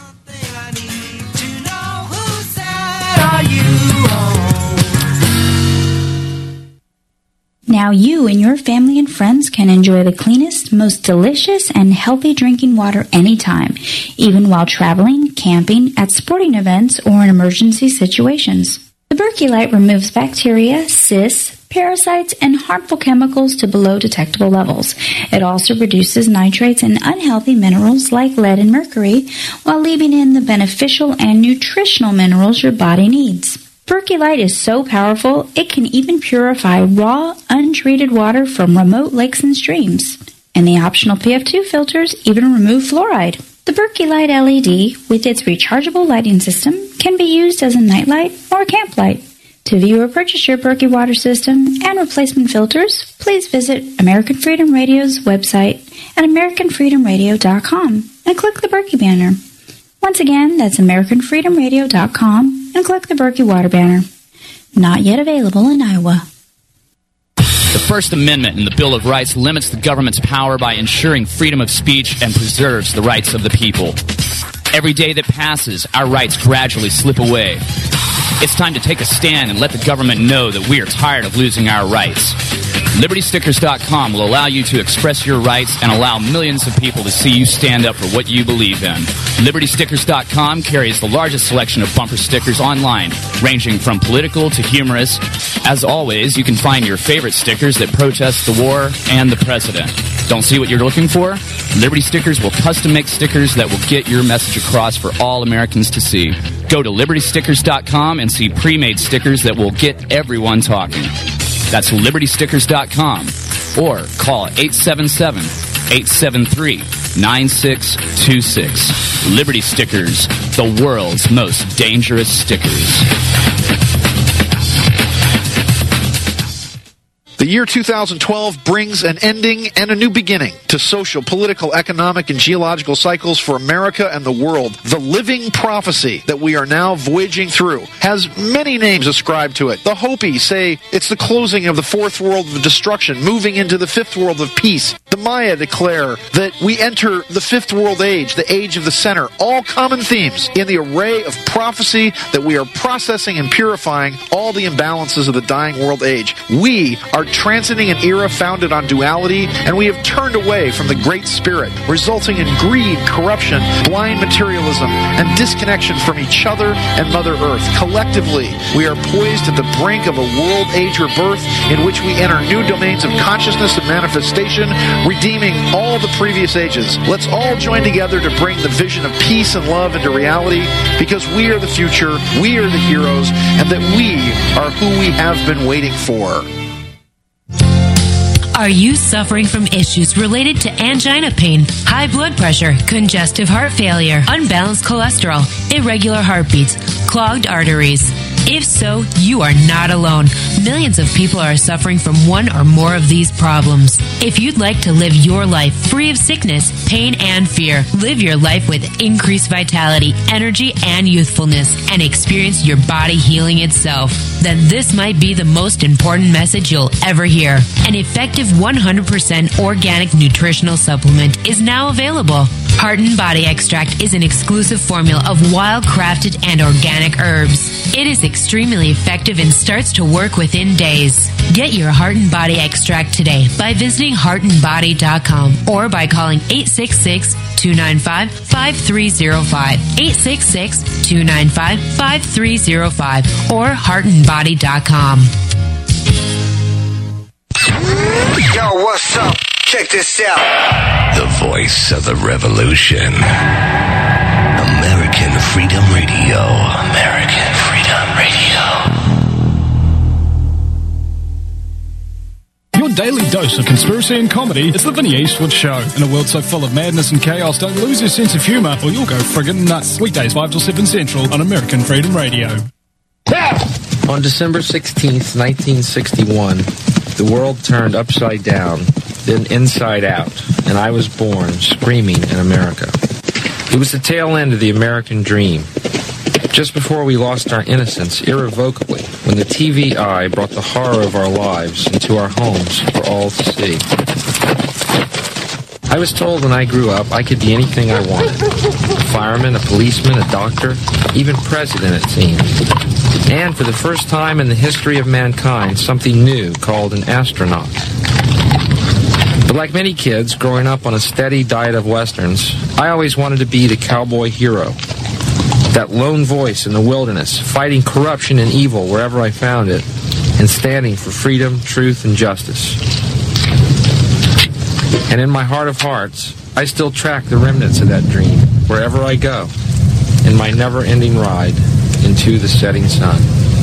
Now you and your family and friends can enjoy the cleanest, most delicious, and healthy drinking water anytime, even while traveling, camping, at sporting events, or in emergency situations. The Berkey Light removes bacteria, cysts, parasites, and harmful chemicals to below detectable levels. It also reduces nitrates and unhealthy minerals like lead and mercury, while leaving in the beneficial and nutritional minerals your body needs. Berkey Light is so powerful, it can even purify raw, untreated water from remote lakes and streams. And the optional P F two filters even remove fluoride. The Berkey Light L E D, with its rechargeable lighting system, can be used as a nightlight or a camp light. To view or purchase your Berkey water system and replacement filters, please visit American Freedom Radio's website at american freedom radio dot com and click the Berkey banner. Once again, that's american freedom radio dot com and click the Berkey Water banner. Not yet available in Iowa. The First Amendment in the Bill of Rights limits the government's power by ensuring freedom of speech and preserves the rights of the people. Every day that passes, our rights gradually slip away. It's time to take a stand and let the government know that we are tired of losing our rights. Liberty Stickers dot com will allow you to express your rights and allow millions of people to see you stand up for what you believe in. Liberty Stickers dot com carries the largest selection of bumper stickers online, ranging from political to humorous. As always, you can find your favorite stickers that protest the war and the president. Don't see what you're looking for? Liberty Stickers will custom make stickers that will get your message across for all Americans to see. Go to Liberty Stickers dot com and see pre-made stickers that will get everyone talking. That's Liberty Stickers dot com or call eight seven seven, eight seven three, nine six two six. Liberty Stickers. the world's most dangerous stickers. The year two thousand twelve brings an ending and a new beginning to social, political, economic, and geological cycles for America and the world. The living prophecy that we are now voyaging through has many names ascribed to it. The Hopi say it's the closing of the fourth world of destruction, moving into the fifth world of peace. The Maya declare that we enter the fifth world age, the age of the center. All common themes in the array of prophecy that we are processing and purifying all the imbalances of the dying world age. We are transiting an era founded on duality, and we have turned away from the Great Spirit, resulting in greed, corruption, blind materialism, and disconnection from each other and Mother Earth. Collectively, we are poised at the brink of a world age rebirth in which we enter new domains of consciousness and manifestation, redeeming all the previous ages. Let's all join together to bring the vision of peace and love into reality, because we are the future, we are the heroes, and that we are who we have been waiting for. Are you suffering from issues related to angina pain, high blood pressure, congestive heart failure, unbalanced cholesterol, irregular heartbeats, clogged arteries? If so, you are not alone. Millions of people are suffering from one or more of these problems. If you'd like to live your life free of sickness, pain, and fear, live your life with increased vitality, energy, and youthfulness, and experience your body healing itself, then this might be the most important message you'll ever hear. An effective one hundred percent organic nutritional supplement is now available. Heart and Body Extract is an exclusive formula of wild-crafted and organic herbs. It is extremely effective and starts to work within days. Get your Heart and Body Extract today by visiting heart and body dot com or by calling eight six six, two nine five, five three zero five, eight six six, two nine five, five three zero five, or heart and body dot com. Yo, what's up? Check this out. The voice of the revolution. American Freedom Radio. American Freedom Radio. Your daily dose of conspiracy and comedy is the Vinny Eastwood Show. In a world so full of madness and chaos, don't lose your sense of humour or you'll go friggin' nuts. Weekdays five till seven Central on American Freedom Radio. On December sixteenth, nineteen sixty-one, the world turned upside down, then inside out, and I was born screaming in America. It was the tail end of the American dream. Just before we lost our innocence irrevocably, when the T V eye brought the horror of our lives into our homes for all to see. I was told when I grew up I could be anything I wanted. A fireman, a policeman, a doctor, even president, it seemed. And for the first time in the history of mankind, something new called an astronaut. But like many kids growing up on a steady diet of westerns, I always wanted to be the cowboy hero. That lone voice in the wilderness, fighting corruption and evil wherever I found it, and standing for freedom, truth, and justice. And in my heart of hearts, I still track the remnants of that dream wherever I go, in my never-ending ride into the setting sun.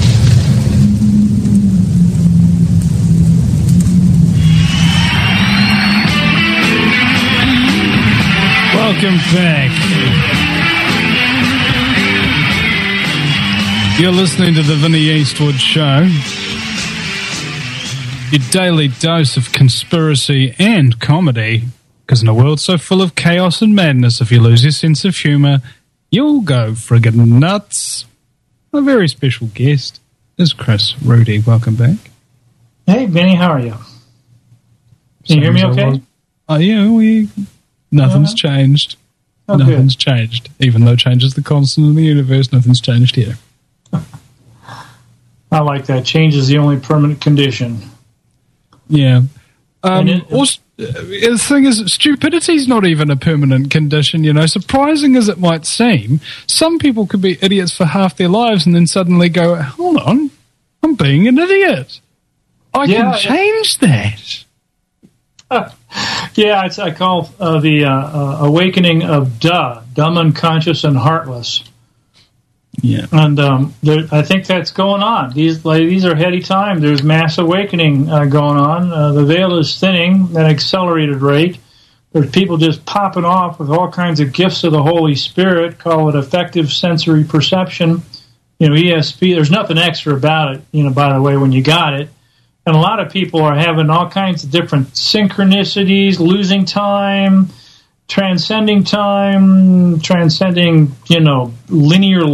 Welcome back. You're listening to the Vinny Eastwood Show. Your daily dose of conspiracy and comedy. Because in a world so full of chaos and madness, if you lose your sense of humour, you'll go friggin' nuts. A very special guest is Chris Rudy. Welcome back. Hey, Benny, how are you? Can you hear me okay? Oh, yeah, we... Nothing's uh, changed. Oh, nothing's good. changed. Even though change is the constant in the universe, nothing's changed here. I like that. Change is the only permanent condition. Yeah. Um, it, also, uh, the thing is, stupidity's not even a permanent condition, you know. Surprising as it might seem, some people could be idiots for half their lives and then suddenly go, hold on, I'm being an idiot. I yeah, can change that. Uh, yeah, it's, I call uh, the uh, uh, awakening of duh, dumb, unconscious, and heartless. Yeah, and um, there, I think that's going on. These like, these are heady times. There's mass awakening uh, going on. Uh, the veil is thinning at an accelerated rate. there's people just popping off with all kinds of gifts of the Holy Spirit, call it effective sensory perception. You know, E S P, there's nothing extra about it, you know, by the way, when you got it. And a lot of people are having all kinds of different synchronicities, losing time, transcending time, transcending, you know, linear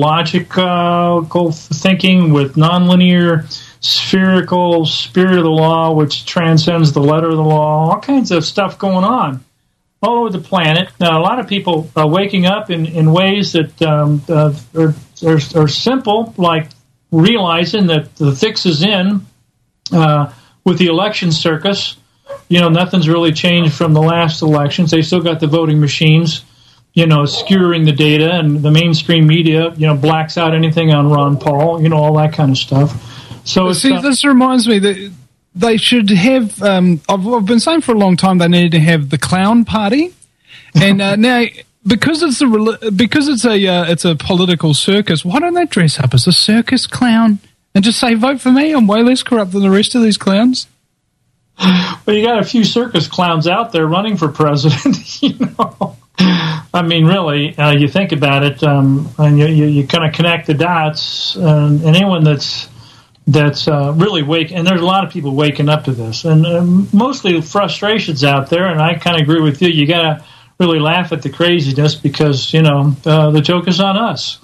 logical thinking with nonlinear spherical spirit of the law, which transcends the letter of the law, all kinds of stuff going on all over the planet. Now, a lot of people are waking up in, in ways that um, uh, are, are, are simple, like realizing that the fix is in uh, with the election circus. You know, nothing's really changed from the last elections. They still got the voting machines, you know, skewering the data, and the mainstream media, you know, blacks out anything on Ron Paul, you know, all that kind of stuff. So see, uh, this reminds me that they should have. Um, I've, I've been saying for a long time they needed to have the clown party, and uh, now because it's a because it's a uh, it's a political circus. Why don't they dress up as a circus clown and just say, "Vote for me. I'm way less corrupt than the rest of these clowns." Well, you got a few circus clowns out there running for president. You know, I mean, really, uh, you think about it, um, and you, you, you kind of connect the dots, and, and anyone that's that's uh, really wake, and there's a lot of people waking up to this, and um, mostly frustrations out there, and I kind of agree with you. You got to really laugh at the craziness because, you know, uh, the joke is on us.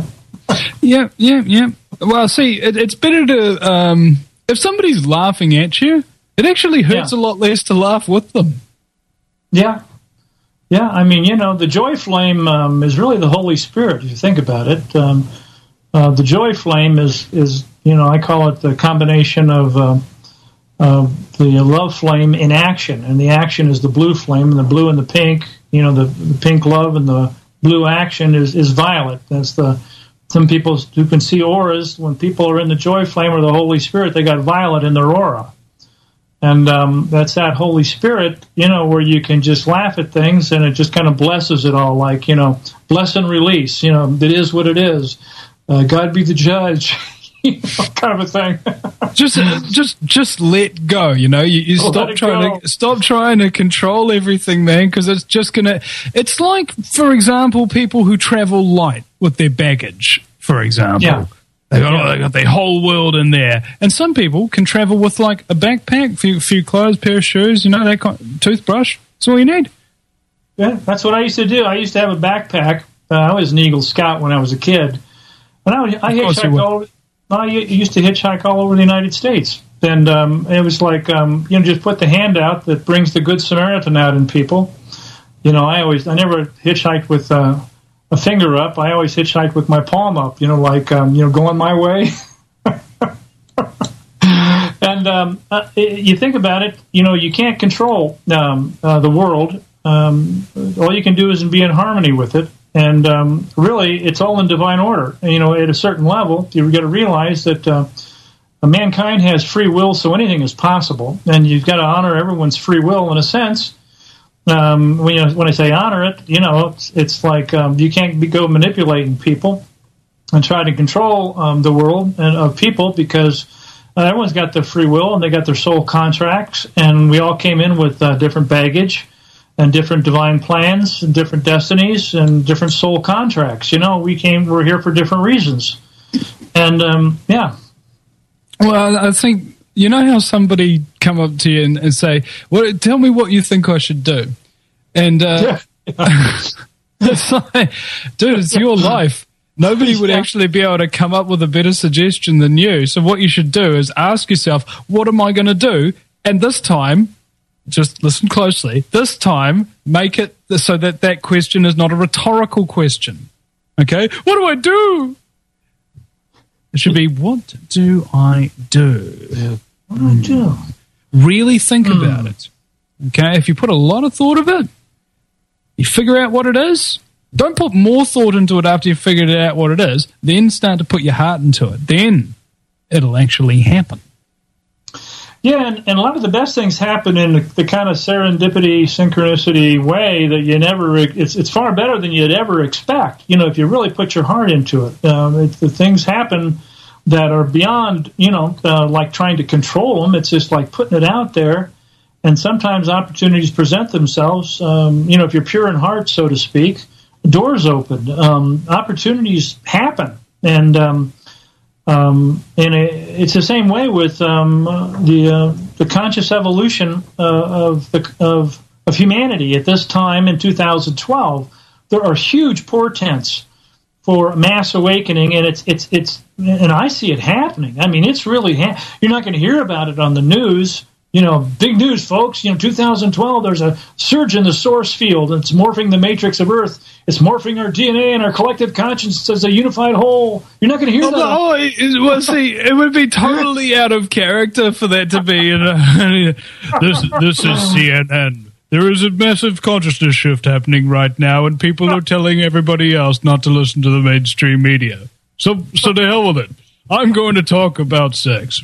yeah, yeah, yeah. Well, see, it, it's better to, um, if somebody's laughing at you, it actually hurts yeah. a lot less to laugh with them. Yeah. Yeah, I mean, you know, the joy flame um, is really the Holy Spirit, if you think about it. Um, uh, the joy flame is, is, you know, I call it the combination of uh, uh, the love flame in action. And the action is the blue flame, and the blue and the pink, you know, the, the pink love and the blue action is, is violet. That's the, some people who can see auras, when people are in the joy flame or the Holy Spirit, they got violet in their aura. And um, that's that Holy Spirit, you know, where you can just laugh at things and it just kind of blesses it all, like, you know, bless and release, you know, it is what it is. Uh, God be the judge, you know, kind of a thing. just, just, just let go. You know, you, you oh, stop trying go. to stop trying to control everything, man, because it's just gonna. It's like, for example, people who travel light with their baggage, for example. Yeah. They got, they got their whole world in there. And some people can travel with, like, a backpack, few few clothes, pair of shoes, you know, that kind, toothbrush. That's all you need. Yeah, that's what I used to do. I used to have a backpack. Uh, I was an Eagle Scout when I was a kid. And I, I hitchhiked all over, I used to hitchhike all over the United States. And um, it was like, um, you know, just put the hand out that brings the Good Samaritan out in people. You know, I always, I never hitchhiked with... Uh, a finger up. I always hitchhike with my palm up, you know, like, um, you know, going my way. and um, uh, you think about it, you know, you can't control um, uh, the world. Um, all you can do is be in harmony with it. And um, really, it's all in divine order. And, you know, at a certain level, you've got to realize that uh, mankind has free will, so anything is possible. And you've got to honor everyone's free will in a sense. Um, when, you know, when I say honor it, you know, it's, it's like um, you can't be, go manipulating people and try to control um, the world and of people, because uh, everyone's got their free will and they got their soul contracts, and we all came in with uh, different baggage and different divine plans and different destinies and different soul contracts. You know, we came, we're here for different reasons, and um, yeah. Well, I think. You know how somebody come up to you and, and say, "Well, tell me what you think I should do," and uh, yeah. it's like, dude, it's your life. Nobody would actually be able to come up with a better suggestion than you. So what you should do is ask yourself, "What am I going to do?" And this time, just listen closely. This time, make it so that that question is not a rhetorical question. Okay, what do I do? It should be, "What do I do?" What do I do? Really think mm. about it. Okay, if you put a lot of thought of it, you figure out what it is. Don't put more thought into it after you've figured out what it is. Then start to put your heart into it. Then it'll actually happen. Yeah, and, and a lot of the best things happen in the, the kind of serendipity, synchronicity way that you never, it's it's far better than you'd ever expect, you know, if you really put your heart into it. Um, it the things happen that are beyond, you know, uh, like trying to control them. It's just like putting it out there and sometimes opportunities present themselves. Um, you know, if you're pure in heart, so to speak, doors open, um, opportunities happen, and um, um, and it, it's the same way with um, the uh, the conscious evolution uh, of the of of humanity. At this time in two thousand twelve, there are huge portents for mass awakening, and it's it's it's and I see it happening. I mean, it's really ha- you're not going to hear about it on the news. You know, big news, folks. You know, two thousand twelve, there's a surge in the source field, and it's morphing the matrix of Earth. It's morphing our D N A and our collective conscience as a unified whole. You're not going to hear oh, that. Oh, it, well, see, it would be totally out of character for that to be. In a, this, this is C N N. There is a massive consciousness shift happening right now, and people are telling everybody else not to listen to the mainstream media. So, so to hell with it. I'm going to talk about sex.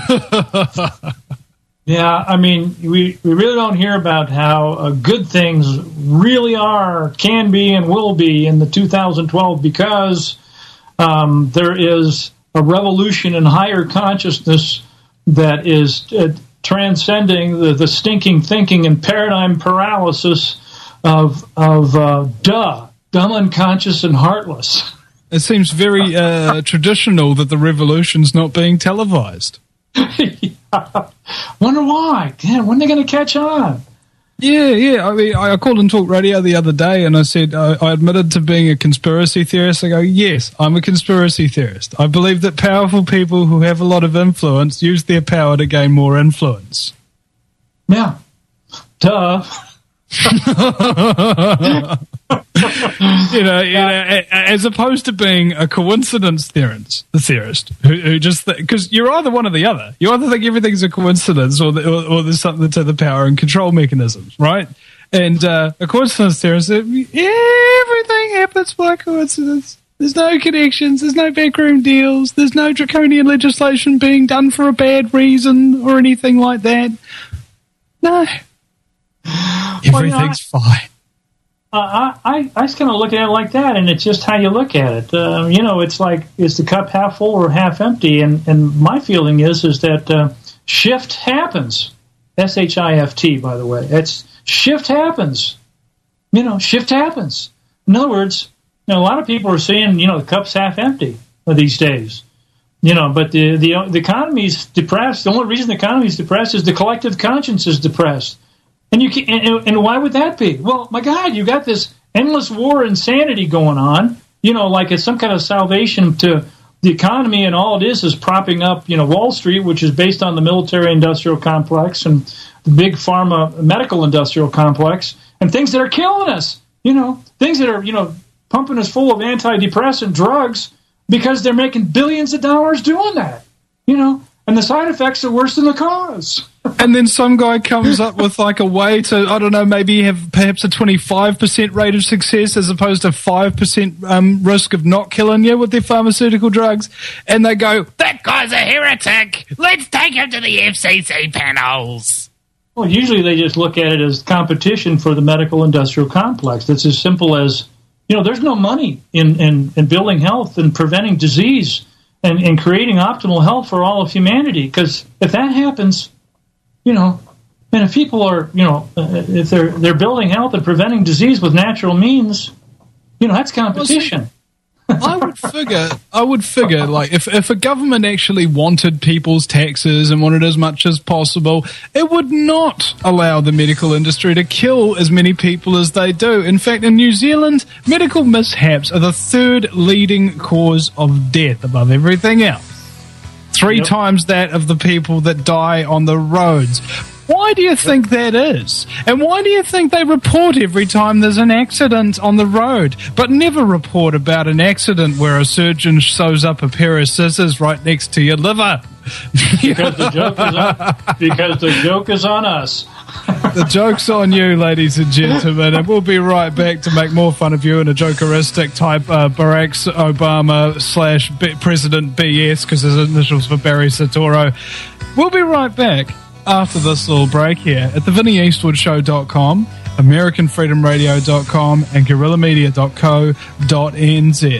Yeah, I mean, we, we really don't hear about how uh, good things really are, can be, and will be in the two thousand twelve because um, there is a revolution in higher consciousness that is uh, transcending the, the stinking thinking and paradigm paralysis of of uh, duh, dumb, unconscious, and heartless. It seems very uh, traditional that the revolution's not being televised. Yeah. Wonder why? Damn, when are they going to catch on? Yeah, yeah. I mean, I called on Talk Radio the other day, and I said uh, I admitted to being a conspiracy theorist. I go, yes, I'm a conspiracy theorist. I believe that powerful people who have a lot of influence use their power to gain more influence. Yeah. Duh. you know, you know, as opposed to being a coincidence theorist, the theorist who, who just because th- you're either one or the other. You either think everything's a coincidence, or, the, or, or there's something to the power and control mechanisms, right? And uh, a coincidence theorist, everything happens by coincidence. There's no connections. There's no backroom deals. There's no draconian legislation being done for a bad reason or anything like that. No, everything's well, you know, fine. Uh, I, I, I just kind of look at it like that, and it's just how you look at it. Uh, you know, it's like, is the cup half full or half empty? And, and my feeling is is that uh, shift happens. S H I F T, by the way. It's shift happens. You know, shift happens. In other words, you know, a lot of people are saying, you know, the cup's half empty these days. You know, but the, the, the economy's depressed. The only reason the economy's depressed is the collective conscience is depressed. And you can, and, and why would that be? Well, my God, you got this endless war insanity going on. You know, like it's some kind of salvation to the economy, and all it is is propping up, you know, Wall Street, which is based on the military-industrial complex and the big pharma medical-industrial complex, and things that are killing us. You know, things that are, you know, pumping us full of antidepressant drugs because they're making billions of dollars doing that. You know, and the side effects are worse than the cause. And then some guy comes up with like a way to, I don't know, maybe have perhaps a twenty-five percent rate of success as opposed to five percent um, risk of not killing you with their pharmaceutical drugs. And they go, that guy's a heretic. Let's take him to the F C C panels. Well, usually they just look at it as competition for the medical industrial complex. It's as simple as, you know, there's no money in, in, in building health and preventing disease and, and creating optimal health for all of humanity. Because if that happens, you know, and if people are, you know, uh, if they're they're building health and preventing disease with natural means, you know, that's competition. Well, see, I would figure, I would figure, like, if, if a government actually wanted people's taxes and wanted as much as possible, it would not allow the medical industry to kill as many people as they do. In fact, in New Zealand, medical mishaps are the third leading cause of death above everything else. Three yep. times that of the people that die on the roads. Why do you think that is? And why do you think they report every time there's an accident on the road, but never report about an accident where a surgeon sews up a pair of scissors right next to your liver? Because the joke is on, because the joke is on us. The joke's on you, ladies and gentlemen, and we'll be right back to make more fun of you in a jokeristic type uh, Barack Obama slash B- President B S, because his initials for Barry Soetoro. We'll be right back after this little break here at the Vinnie Eastwood Show dot com, American Freedom Radio dot com, and Guerrilla Media dot co dot n z.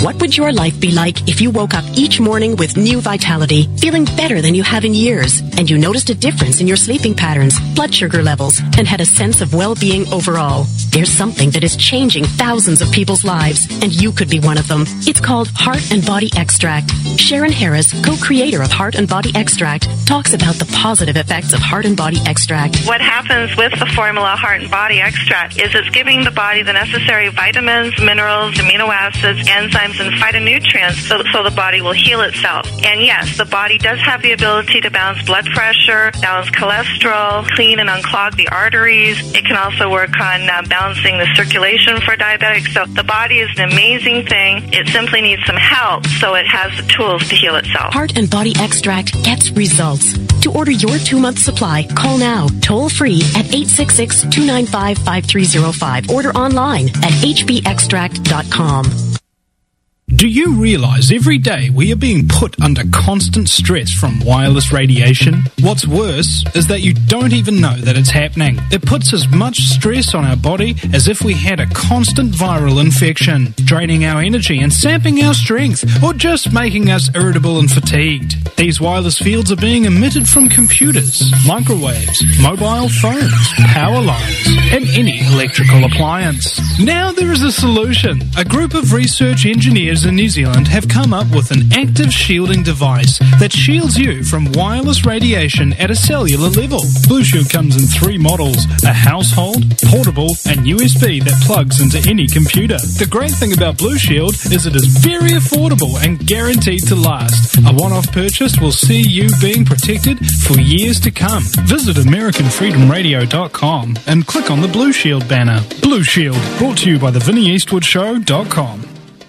What would your life be like if you woke up each morning with new vitality, feeling better than you have in years, and you noticed a difference in your sleeping patterns, blood sugar levels, and had a sense of well-being overall? There's something that is changing thousands of people's lives, and you could be one of them. It's called Heart and Body Extract. Sharon Harris, co-creator of Heart and Body Extract, talks about the positive effects of Heart and Body Extract. What happens with the formula Heart and Body Extract is it's giving the body the necessary vitamins, minerals, amino acids, enzymes, and phytonutrients so, so the body will heal itself. And yes, the body does have the ability to balance blood pressure, balance cholesterol, clean and unclog the arteries. It can also work on uh, balancing the circulation for diabetics. So the body is an amazing thing. It simply needs some help so it has the tools to heal itself. Heart and Body Extract gets results. To order your two-month supply, call now, toll-free at eight six six, two nine five, five three zero five. Order online at h b extract dot com. Do you realize every day we are being put under constant stress from wireless radiation? What's worse is that you don't even know that it's happening. It puts as much stress on our body as if we had a constant viral infection, draining our energy and sapping our strength, or just making us irritable and fatigued. These wireless fields are being emitted from computers, microwaves, mobile phones, power lines, and any electrical appliance. Now there is a solution. A group of research engineers in New Zealand have come up with an active shielding device that shields you from wireless radiation at a cellular level. Blue Shield comes in three models: a household, portable, and U S B that plugs into any computer. The great thing about Blue Shield is it is very affordable and guaranteed to last. A one-off purchase will see you being protected for years to come. Visit American Freedom Radio dot com and click on the Blue Shield banner. Blue Shield, brought to you by the Vinnie Eastwood Show dot com.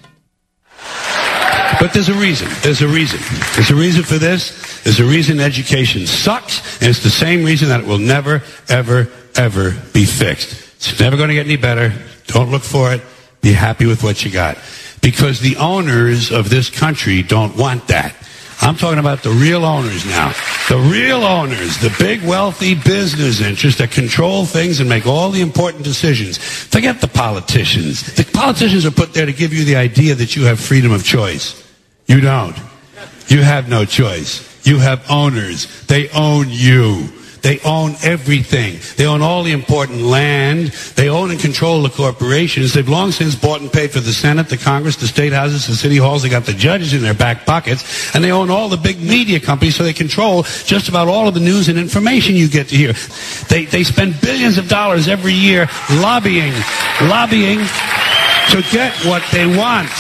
But there's a reason. There's a reason. There's a reason for this. There's a reason education sucks, and it's the same reason that it will never, ever, ever be fixed. It's never going to get any better. Don't look for it. Be happy with what you got. Because the owners of this country don't want that. I'm talking about the real owners now. The real owners, the big wealthy business interests that control things and make all the important decisions. Forget the politicians. The politicians are put there to give you the idea that you have freedom of choice. You don't. You have no choice. You have owners. They own you. They own everything. They own all the important land. They own and control the corporations. They've long since bought and paid for the Senate, the Congress, the state houses, the city halls. They got the judges in their back pockets. And they own all the big media companies, so they control just about all of the news and information you get to hear. They, they spend billions of dollars every year lobbying, lobbying to get what they want.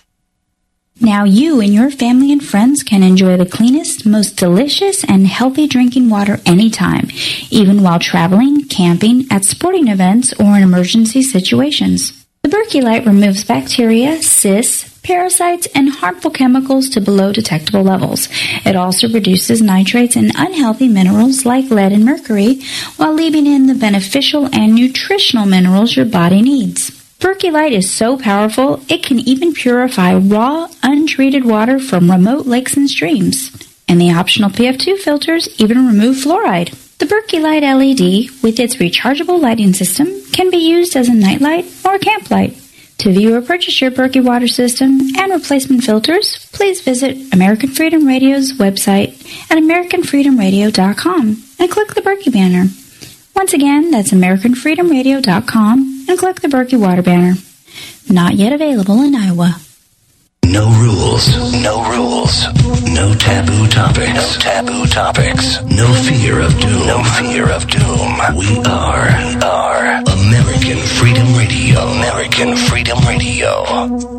Now you and your family and friends can enjoy the cleanest, most delicious, and healthy drinking water anytime, even while traveling, camping, at sporting events, or in emergency situations. The Berkey Light removes bacteria, cysts, parasites, and harmful chemicals to below detectable levels. It also reduces nitrates and unhealthy minerals like lead and mercury, while leaving in the beneficial and nutritional minerals your body needs. Berkey Light is so powerful, it can even purify raw, untreated water from remote lakes and streams. And the optional P F two filters even remove fluoride. The Berkey Light L E D, with its rechargeable lighting system, can be used as a nightlight or camp light. To view or purchase your Berkey water system and replacement filters, please visit American Freedom Radio's website at American Freedom Radio dot com and click the Berkey banner. Once again, that's American Freedom Radio dot com and click the Berkey Water banner. Not yet available in Iowa. No rules. No rules. No taboo topics. No taboo topics. No fear of doom. No fear of doom. We are, we are American Freedom Radio. American Freedom Radio.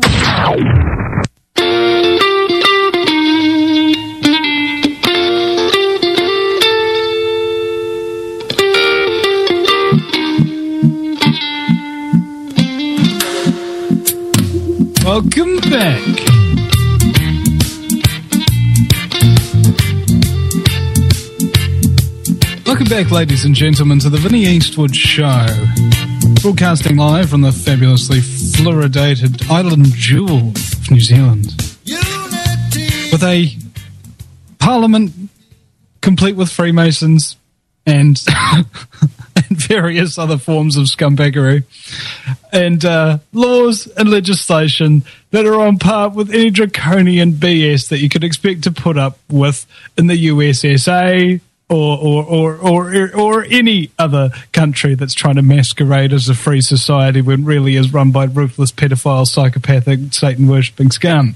Welcome back. Welcome back, ladies and gentlemen, to the Vinnie Eastwood Show. Broadcasting live from the fabulously fluoridated island jewel of New Zealand. With a parliament complete with Freemasons and and various other forms of scumbaggery, and uh, laws and legislation that are on par with any draconian B S that you could expect to put up with in the U S S A or or, or, or, or any other country that's trying to masquerade as a free society when really is run by ruthless, pedophile, psychopathic, Satan-worshipping scum.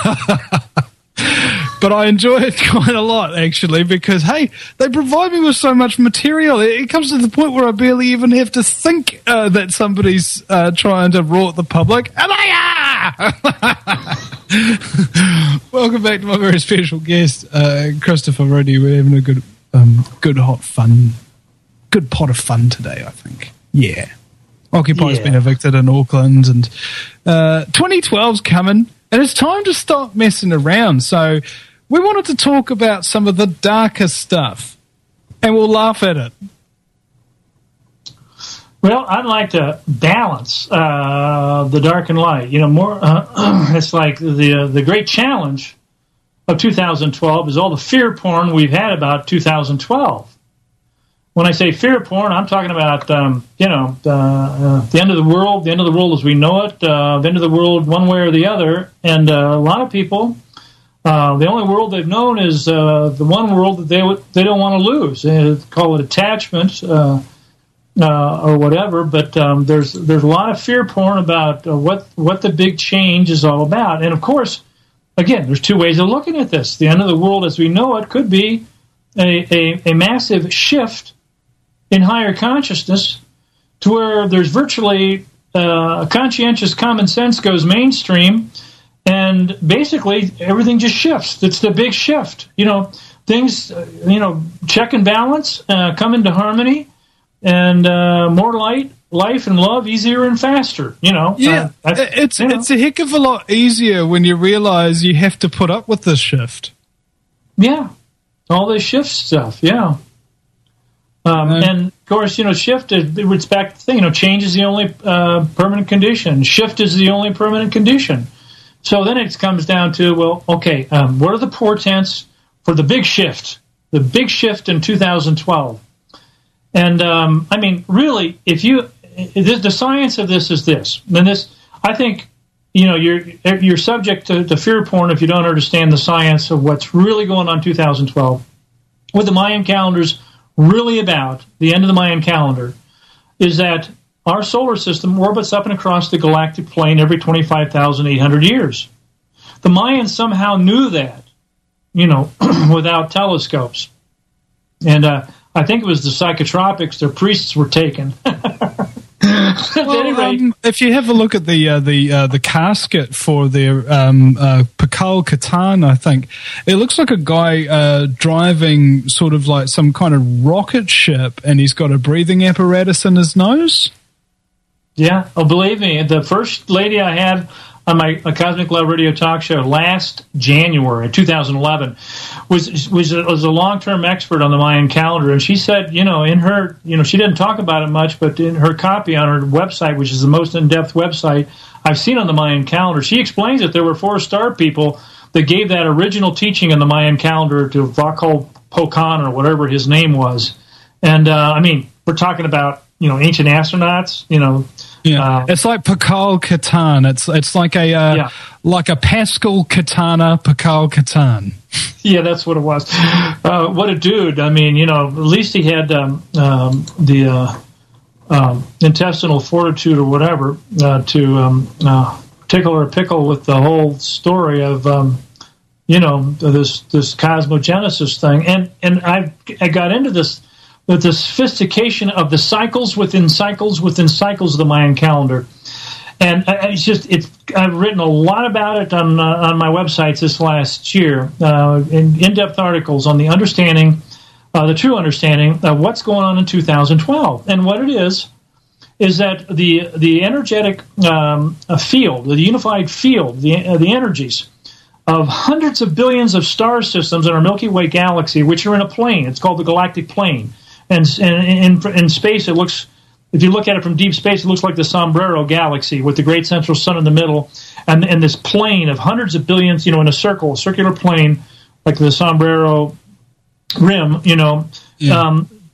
But I enjoy it quite a lot, actually, because, hey, they provide me with so much material. It comes to the point where I barely even have to think uh, that somebody's uh, trying to rort the public. And they are! Welcome back to my very special guest, uh, Christopher Rooney. We're having a good, um, good hot fun, good pot of fun today, I think. Yeah. Occupy's Yeah. been evicted in Auckland, and uh, twenty twelve's coming, and it's time to stop messing around. So we wanted to talk about some of the darker stuff, and we'll laugh at it. Well, I'd like to balance uh, the dark and light. You know, more. Uh, it's like the uh, the great challenge of two thousand twelve is all the fear porn we've had about two thousand twelve. When I say fear porn, I'm talking about um, you know uh, uh, the end of the world, the end of the world as we know it, uh, the end of the world one way or the other, and uh, a lot of people. Uh, the only world they've known is uh, the one world that they w- they don't want to lose. They call it attachment uh, uh, or whatever. But um, there's there's a lot of fear porn about uh, what what the big change is all about. And of course, again, there's two ways of looking at this. The end of the world as we know it could be a a, a massive shift in higher consciousness to where there's virtually uh, conscientious common sense goes mainstream. And basically, everything just shifts. It's the big shift. You know, things, uh, you know, check and balance, uh, come into harmony, and uh, more light, life, and love, easier and faster. You know, Yeah, uh, I- it's you know. it's a heck of a lot easier when you realize you have to put up with this shift. Yeah, all this shift stuff. Yeah, um, and of course, you know, shift. Is, it's back to the thing. You know, change is the only uh, permanent condition. Shift is the only permanent condition. So then it comes down to, well, okay, um, what are the portents for the big shift, the big shift in two thousand twelve? And, um, I mean, really, if you, the science of this is this. And this, I think, you know, you're you're subject to, to fear porn if you don't understand the science of what's really going on in two thousand twelve. What the Mayan calendar's really about, the end of the Mayan calendar, is that our solar system orbits up and across the galactic plane every twenty-five thousand eight hundred years. The Mayans somehow knew that, you know, without telescopes. And uh, I think it was the psychotropics their priests were taking. Well, um, if you have a look at the uh, the uh, the casket for their um, uh, Pakal Katan, I think it looks like a guy uh, driving sort of like some kind of rocket ship, and he's got a breathing apparatus in his nose. Yeah, oh, believe me, the first lady I had on my a Cosmic Love radio talk show last January, two thousand eleven, was was a, was a long-term expert on the Mayan calendar, and she said, you know, in her, you know, she didn't talk about it much, but in her copy on her website, which is the most in-depth website I've seen on the Mayan calendar, she explains that there were four star people that gave that original teaching on the Mayan calendar to Vakol Pokan or whatever his name was, and uh, I mean, we're talking about, you know, ancient astronauts, you know. Yeah, uh, it's like Pakal Katan. It's it's like a uh, Yeah. like a Pascal Katana Pakal Katan. Yeah, that's what it was. Uh, what a dude! I mean, you know, at least he had um, um, the uh, um, intestinal fortitude or whatever uh, to um, uh, tickle or pickle with the whole story of um, you know this this cosmogenesis thing. And and I I got into this. With the sophistication of the cycles within cycles within cycles of the Mayan calendar, and it's just it's. I've written a lot about it on uh, on my websites this last year, uh, in in-depth articles on the understanding, uh, the true understanding of what's going on in two thousand twelve, and what it is is that the the energetic um, field, the unified field, the uh, the energies of hundreds of billions of star systems in our Milky Way galaxy, which are in a plane. It's called the galactic plane. And in, in, in space, it looks, if you look at it from deep space, it looks like the Sombrero galaxy with the great central sun in the middle, and, and this plane of hundreds of billions, you know, in a circle, a circular plane, like the Sombrero rim, you know. Yeah. Um,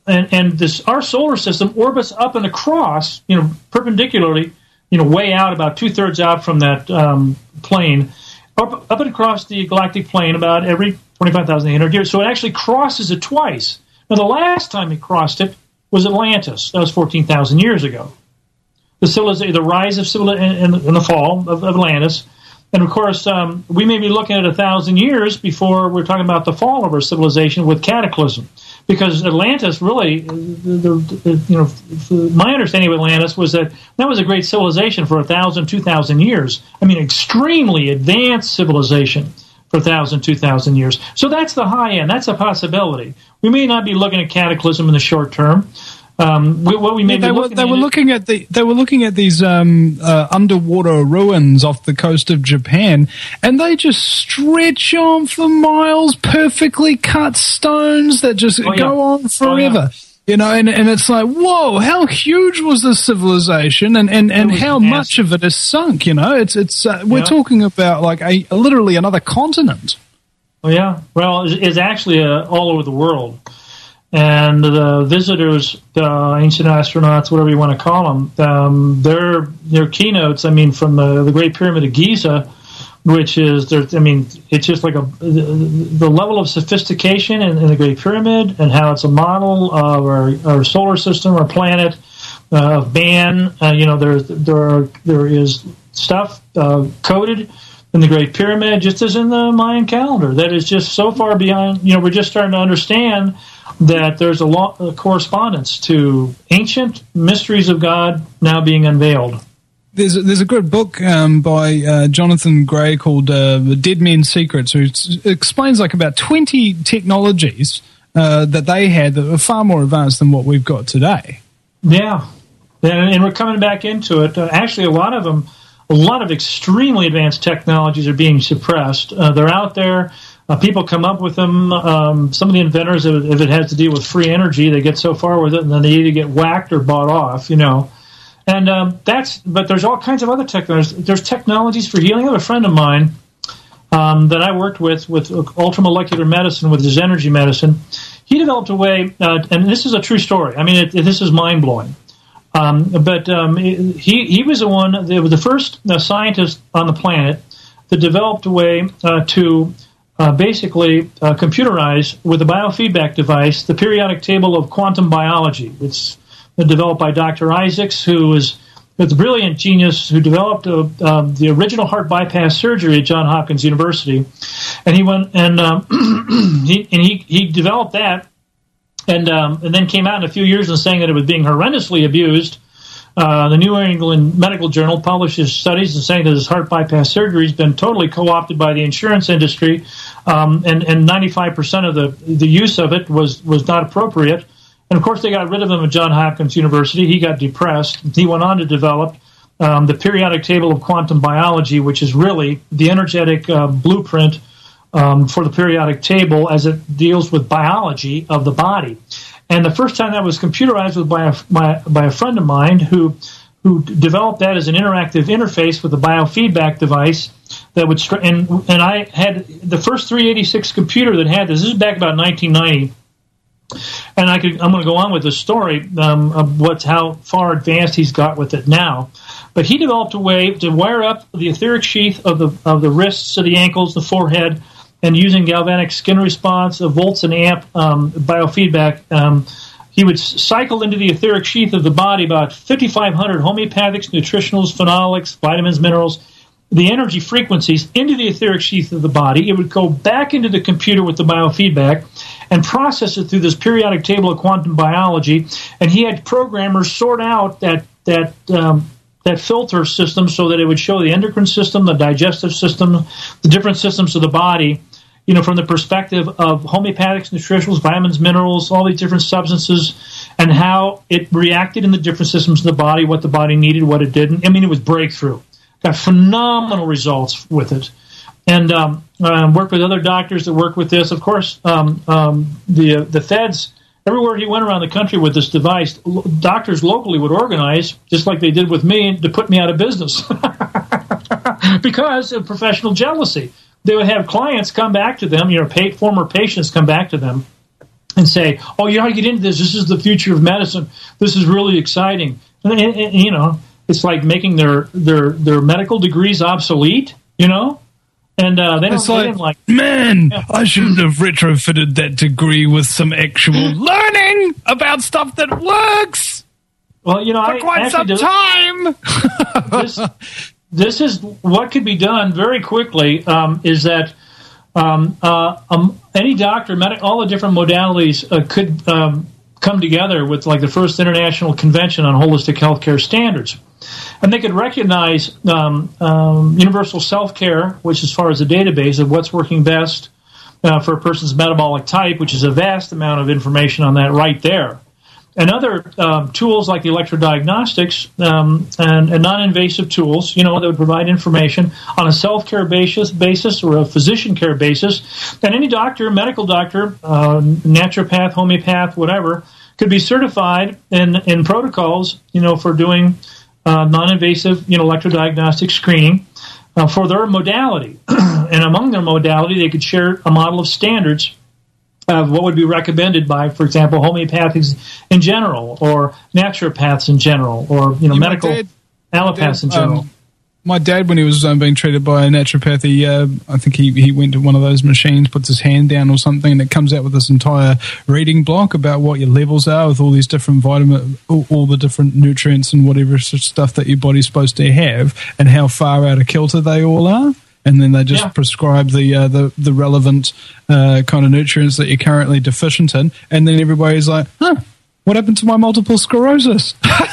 and, and this our solar system orbits up and across, you know, perpendicularly, you know, way out, about two-thirds out from that um, plane, up, up and across the galactic plane about every twenty-five thousand eight hundred years. So it actually crosses it twice. Now, the last time it crossed it was Atlantis. That was fourteen thousand years ago. The, civilization, the rise of civilization and the fall of, of Atlantis. And, of course, um, we may be looking at a thousand years before we're talking about the fall of our civilization with cataclysm. Because Atlantis really, the, the, you know, my understanding of Atlantis was that that was a great civilization for a thousand, two thousand years. I mean, extremely advanced civilization for a thousand, two thousand years. So that's the high end. That's a possibility. We may not be looking at cataclysm in the short term. Um, we, what we may yeah, they be were, looking they at were looking at the they were looking at these um, uh, underwater ruins off the coast of Japan, and they just stretch on for miles, perfectly cut stones that just Oh, yeah. go on forever. Oh, yeah. You know, and, and it's like, whoa, how huge was this civilization, and, and, and how massive. much of it is sunk? You know, it's it's uh, we're Yeah. talking about like a literally another continent. Oh, yeah. Well, it's, it's actually uh, all over the world. And the visitors, the ancient astronauts, whatever you want to call them, um, their their keynotes, I mean, from the, the Great Pyramid of Giza, which is, there, I mean, it's just like a the, the level of sophistication in, in the Great Pyramid and how it's a model of our, our solar system, our planet, uh, of man. Uh, you know, there there are, there is stuff uh, coded in the Great Pyramid, just as in the Mayan calendar, that is just so far beyond. You know, we're just starting to understand that there's a, lo- a correspondence to ancient mysteries of God now being unveiled. There's a, there's a good book um, by uh, Jonathan Gray called uh, "Dead Men's Secrets," who s- explains like about twenty technologies uh, that they had that were far more advanced than what we've got today. Yeah, and, and we're coming back into it. Uh, actually, a lot of them, a lot of extremely advanced technologies are being suppressed. Uh, they're out there. Uh, people come up with them. Um, some of the inventors, if it, if it has to deal with free energy, they get so far with it, and then they either get whacked or bought off. You know. And um, that's, but there's all kinds of other technologies. There's technologies for healing. I have a friend of mine um, that I worked with with ultramolecular medicine, with his energy medicine. He developed a way, uh, and this is a true story. I mean, it, it, this is mind blowing. Um, but um, he he was the one, that was the first uh, scientist on the planet that developed a way uh, to uh, basically uh, computerize with a biofeedback device the periodic table of quantum biology. It's developed by Doctor Isaacs, who was a brilliant genius who developed uh, um, the original heart bypass surgery at Johns Hopkins University, and he went and um, he and he he developed that, and um, and then came out in a few years and saying that it was being horrendously abused. Uh, the New England Medical Journal published his studies and saying that his heart bypass surgery has been totally co-opted by the insurance industry, um, and and ninety-five percent of the the use of it was was not appropriate. And, of course, they got rid of him at Johns Hopkins University. He got depressed. He went on to develop um, the periodic table of quantum biology, which is really the energetic uh, blueprint um, for the periodic table as it deals with biology of the body. And the first time that was computerized was by a, my, by a friend of mine who who developed that as an interactive interface with a biofeedback device that would – and and I had the first three eighty-six computer that had this. This is back about nineteen ninety. And I could, I'm going to go on with the story um, of what's how far advanced he's got with it now. But he developed a way to wire up the etheric sheath of the of the wrists, of the ankles, the forehead, and using galvanic skin response, a volts and amp um, biofeedback. Um, he would cycle into the etheric sheath of the body about fifty-five hundred homeopathics, nutritionals, phenolics, vitamins, minerals, the energy frequencies into the etheric sheath of the body. It would go back into the computer with the biofeedback and process it through this periodic table of quantum biology. And he had programmers sort out that that um, that filter system so that it would show the endocrine system, the digestive system, the different systems of the body, you know, from the perspective of homeopathics, nutritionals, vitamins, minerals, all these different substances, and how it reacted in the different systems of the body, what the body needed, what it didn't. I mean, it was breakthrough. Got phenomenal results with it. And um, uh, worked with other doctors that work with this. Of course, um, um, the the feds, everywhere he went around the country with this device, lo- doctors locally would organize, just like they did with me, to put me out of business because of professional jealousy. They would have clients come back to them, you know, pay, former patients come back to them and say, "Oh, you ought to get into this. This is the future of medicine. This is really exciting." And, and, and, you know, it's like making their their their medical degrees obsolete. You know. And uh, they don't, it's like, they didn't like, man, yeah. I should have retrofitted that degree with some actual learning about stuff that works. Well, you know, for I quite some did, time. this, this is what could be done very quickly. Um, is that um, uh, um, any doctor, medic, all the different modalities uh, could um, come together with like the first international convention on holistic healthcare standards. And they could recognize um, um, universal self-care, which as far as the database of what's working best uh, for a person's metabolic type, which is a vast amount of information on that right there. And other um, tools like the electrodiagnostics um, and, and non-invasive tools, you know, that would provide information on a self-care basis, basis or a physician care basis. And any doctor, medical doctor, uh, naturopath, homeopath, whatever, could be certified in, in protocols, you know, for doing Uh, non-invasive, you know, electrodiagnostic screening uh, for their modality. And among their modality, they could share a model of standards of what would be recommended by, for example, homeopathics in general, or naturopaths in general, or, you know, Yeah, medical dad, allopaths dad, in general. Um, my dad, when he was um, being treated by a naturopath, he, uh, I think he, he went to one of those machines, puts his hand down or something, and it comes out with this entire reading block about what your levels are with all these different vitamin, all, all the different nutrients and whatever stuff that your body's supposed to have, and how far out of kilter they all are. And then they just Yeah. prescribe the, uh, the the relevant uh, kind of nutrients that you're currently deficient in. And then everybody's like, huh, what happened to my multiple sclerosis?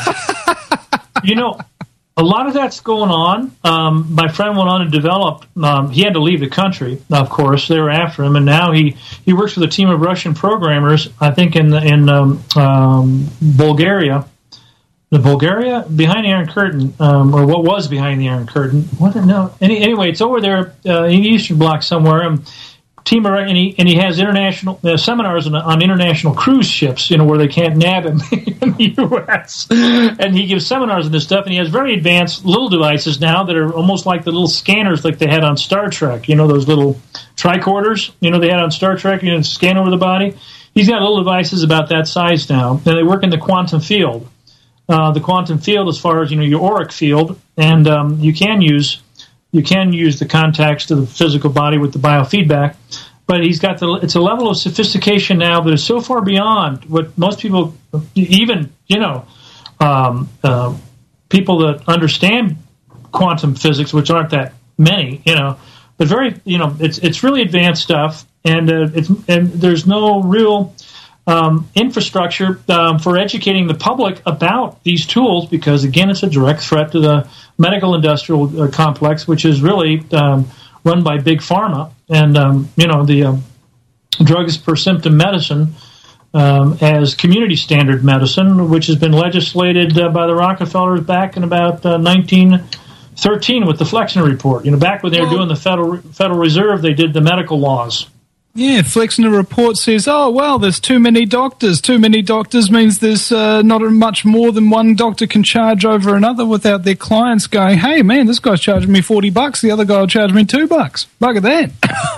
You know, a lot of that's going on. Um, my friend went on to develop, um, he had to leave the country, of course. They were after him, and now he, he works with a team of Russian programmers, I think, in in um, um, Bulgaria. The Bulgaria? Behind the Iron Curtain, um, or what was behind the Iron Curtain. What? No. Any, anyway, it's over there uh, in the Eastern Bloc somewhere. Um, team of, and, he, and he has international uh, seminars on, on international cruise ships, you know, where they can't nab him in the U S And he gives seminars on this stuff, and he has very advanced little devices now that are almost like the little scanners like they had on Star Trek, you know, those little tricorders, you know, they had on Star Trek, you know, scan over the body. He's got little devices about that size now, and they work in the quantum field. Uh, the quantum field, as far as, you know, your auric field, and um, you can use you can use the contacts to the physical body with the biofeedback, but he's got the it's a level of sophistication now that is so far beyond what most people, even you know, um, uh, people that understand quantum physics, which aren't that many, you know, but very, you know, it's it's really advanced stuff, and uh, it's and there's no real Um, infrastructure um, for educating the public about these tools, because again, it's a direct threat to the medical industrial uh, complex, which is really um, run by big pharma, and um, you know, the um, drugs per symptom medicine um, as community standard medicine, which has been legislated uh, by the Rockefellers back in about uh, nineteen thirteen with the Flexner Report. You know, back when they were doing the Federal Federal Reserve, they did the medical laws. Yeah, Flexner report says, oh, well, there's too many doctors. Too many doctors means there's uh, not much more than one doctor can charge over another without their clients going, hey, man, this guy's charging me forty bucks. The other guy will charge me two bucks. Look at that.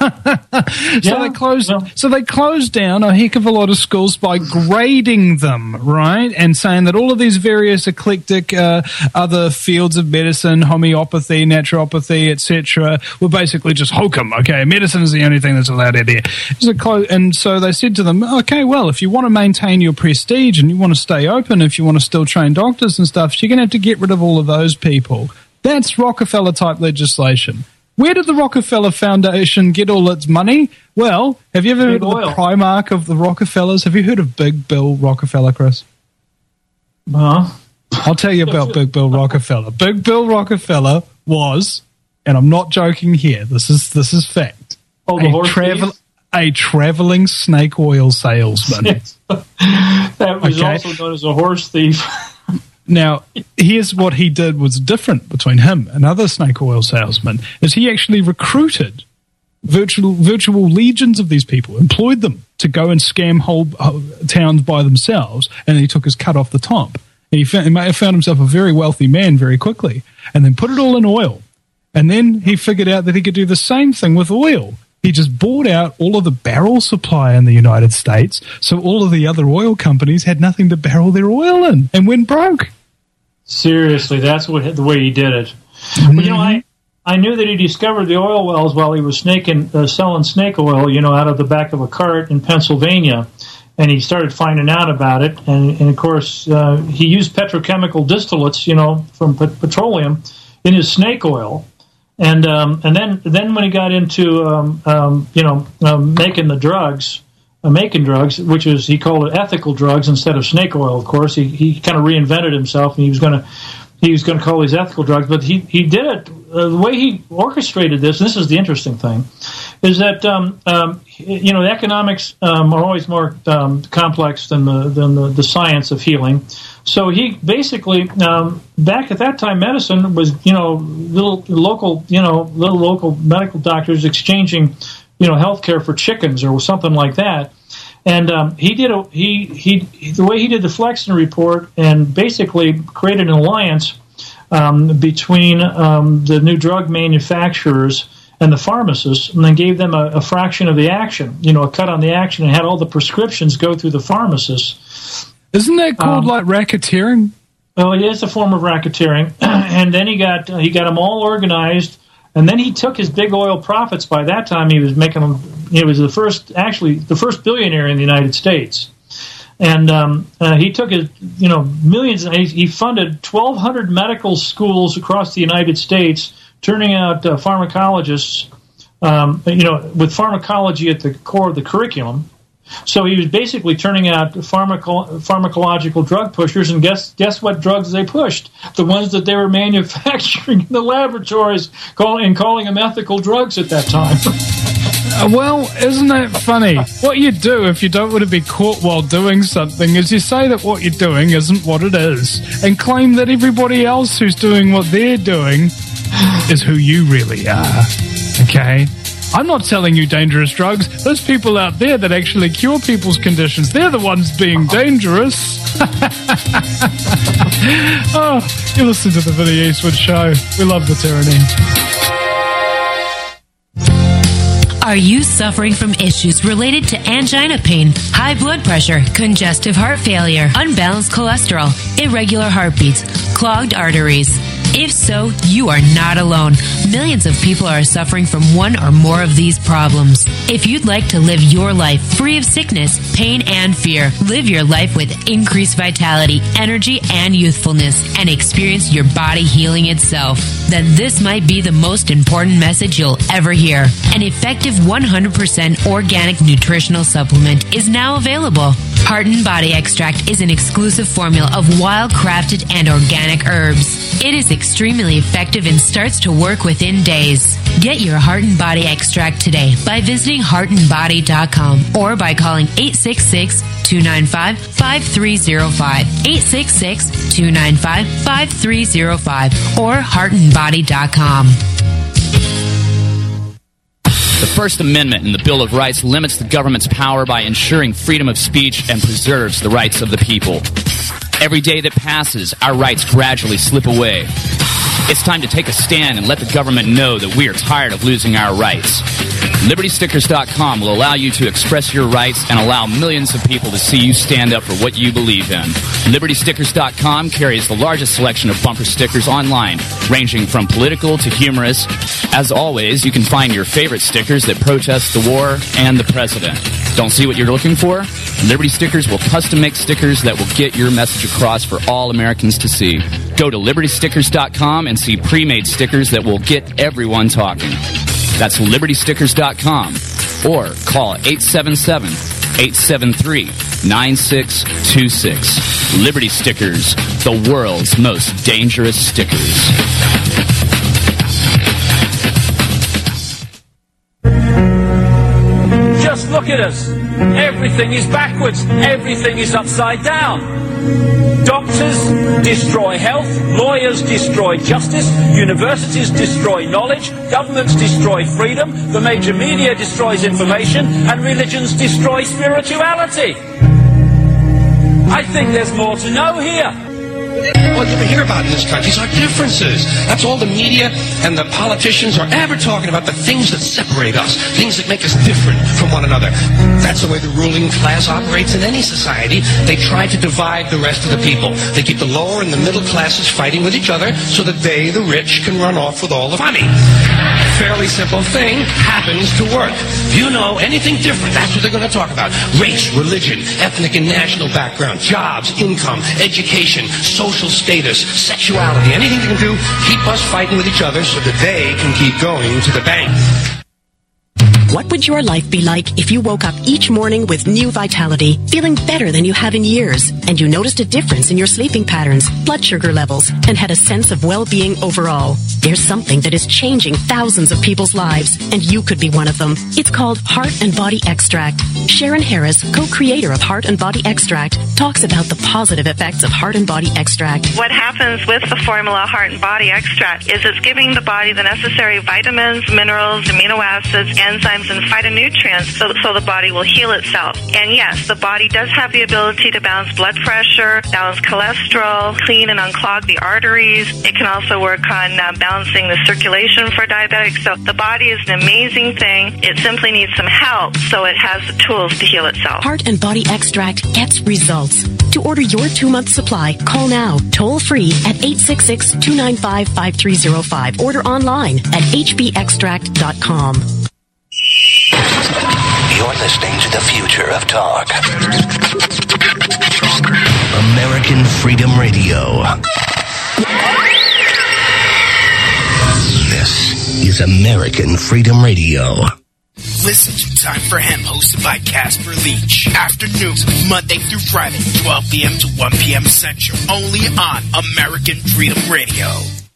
so, Yeah, they closed, yeah. so they closed down a heck of a lot of schools by grading them, right, and saying that all of these various eclectic uh, other fields of medicine, homeopathy, naturopathy, et cetera, were basically just hokum, okay? Medicine is the only thing that's allowed in here. So clo- and so they said to them, okay, well, if you want to maintain your prestige and you want to stay open, if you want to still train doctors and stuff, you're going to have to get rid of all of those people. That's Rockefeller-type legislation. Where did the Rockefeller Foundation get all its money? Well, have you ever heard of the Primarch of the Rockefellers? Have you heard of Big Bill Rockefeller, Chris? Uh, I'll tell you about Big Bill Rockefeller. Big Bill Rockefeller was, and I'm not joking here, this is this is fact, Oh, the a horse travel thief? a traveling snake oil salesman. That was Okay. also known as a horse thief. Now, here's what he did was different between him and other snake oil salesmen, is he actually recruited virtual virtual legions of these people, employed them to go and scam whole uh, towns by themselves, and he took his cut off the top. And he found, he may have found himself a very wealthy man very quickly, and then put it all in oil. And then he figured out that he could do the same thing with oil. he just bought out all of the barrel supply in the United States, so all of the other oil companies had nothing to barrel their oil in and went broke. Seriously, that's what the way he did it. Mm-hmm. But, you know, I, I knew that he discovered the oil wells while he was snaking, uh, selling snake oil, you know, out of the back of a cart in Pennsylvania. And he started finding out about it. And, and of course, uh, he used petrochemical distillates, you know, from pe- petroleum in his snake oil. And um, and then then when he got into, um, um, you know, um, making the drugs, uh, making drugs, which is, he called it ethical drugs instead of snake oil, of course. He he kind of reinvented himself, and he was going to he was going to call these ethical drugs. But he, he did it, uh, the way he orchestrated this, and this is the interesting thing, is that, um, um, you know, the economics um, are always more um, complex than the than the, the science of healing. So he basically, um, back at that time, medicine was, you know, little local, you know, little local medical doctors exchanging, you know, healthcare for chickens or something like that. And um, he did a, he he the way he did the Flexen report, and basically created an alliance um, between um, the new drug manufacturers and the pharmacists, and then gave them a, a fraction of the action, you know, a cut on the action, and had all the prescriptions go through the pharmacists. Isn't that called um, like racketeering? Well, it is a form of racketeering. And then he got he got them all organized, and then he took his big oil profits. By that time, he was making them. He was the first, actually, the first billionaire in the United States. And um, uh, he took his, you know, millions. He, he funded twelve hundred medical schools across the United States, turning out uh, pharmacologists, um, you know, with pharmacology at the core of the curriculum. So he was basically turning out pharmaco- pharmacological drug pushers, and guess guess what drugs they pushed? The ones that they were manufacturing in the laboratories, call, and calling them ethical drugs at that time. Uh, well, isn't that funny? What you do if you don't want to be caught while doing something is you say that what you're doing isn't what it is, and claim that everybody else who's doing what they're doing is who you really are. Okay? I'm not selling you dangerous drugs. Those people out there that actually cure people's conditions, they're the ones being dangerous. Oh, you listen to the Vinny Eastwood Show. We love the tyranny. Are you suffering from issues related to angina pain, high blood pressure, congestive heart failure, unbalanced cholesterol, irregular heartbeats, clogged arteries? If so, you are not alone. Millions of people are suffering from one or more of these problems. If you'd like to live your life free of sickness, pain, and fear, live your life with increased vitality, energy, and youthfulness, and experience your body healing itself, then this might be the most important message you'll ever hear. An effective one hundred percent organic nutritional supplement is now available. Heart and Body Extract is an exclusive formula of wild-crafted and organic herbs. It is extremely effective and starts to work within days. Get your Heart and Body Extract today by visiting heart and body dot com or by calling eight six six, two nine five, five three zero five, eight six six, two nine five, five three zero five, or heart and body dot com. The First Amendment in the Bill of Rights limits the government's power by ensuring freedom of speech and preserves the rights of the people. Every day that passes, our rights gradually slip away. It's time to take a stand and let the government know that we are tired of losing our rights. Liberty Stickers dot com will allow you to express your rights and allow millions of people to see you stand up for what you believe in. Liberty Stickers dot com carries the largest selection of bumper stickers online, ranging from political to humorous. As always, you can find your favorite stickers that protest the war and the president. Don't see what you're looking for? Liberty Stickers will custom make stickers that will get your message across for all Americans to see. Go to Liberty Stickers dot com and see pre-made stickers that will get everyone talking. That's Liberty Stickers dot com or call eight seven seven, eight seven three, nine six two six. Liberty Stickers, the world's most dangerous stickers. Just look at us. Everything is backwards. Everything is upside down. Doctors destroy health, lawyers destroy justice, universities destroy knowledge, governments destroy freedom, the major media destroys information, and religions destroy spirituality. I think there's more to know here. All you ever hear about in this country is our differences. That's all the media and the politicians are ever talking about, the things that separate us, things that make us different from one another. That's the way the ruling class operates in any society. They try to divide the rest of the people. They keep the lower and the middle classes fighting with each other so that they, the rich, can run off with all the money. Fairly simple thing happens to work. If you know anything different, that's what they're going to talk about. Race, religion, ethnic and national background, jobs, income, education, social status, sexuality, anything they can do, keep us fighting with each other so that they can keep going to the bank. What would your life be like if you woke up each morning with new vitality, feeling better than you have in years, and you noticed a difference in your sleeping patterns, blood sugar levels, and had a sense of well-being overall? There's something that is changing thousands of people's lives, and you could be one of them. It's called Heart and Body Extract. Sharon Harris, co-creator of Heart and Body Extract, talks about the positive effects of Heart and Body Extract. What happens with the formula Heart and Body Extract is it's giving the body the necessary vitamins, minerals, amino acids, enzymes, and phytonutrients so, so the body will heal itself. And yes, the body does have the ability to balance blood pressure, balance cholesterol, clean and unclog the arteries. It can also work on uh, balancing the circulation for diabetics. So the body is an amazing thing. It simply needs some help so it has the tools to heal itself. Heart and Body Extract gets results. To order your two-month supply, call now, toll-free at eight six six, two nine five, five three zero five. Order online at h b extract dot com. You're listening to the future of talk. American Freedom Radio. This is American Freedom Radio. Listen to Time for Hemp, hosted by Casper Leach. Afternoons, Monday through Friday, twelve p.m. to one p.m. Central. Only on American Freedom Radio.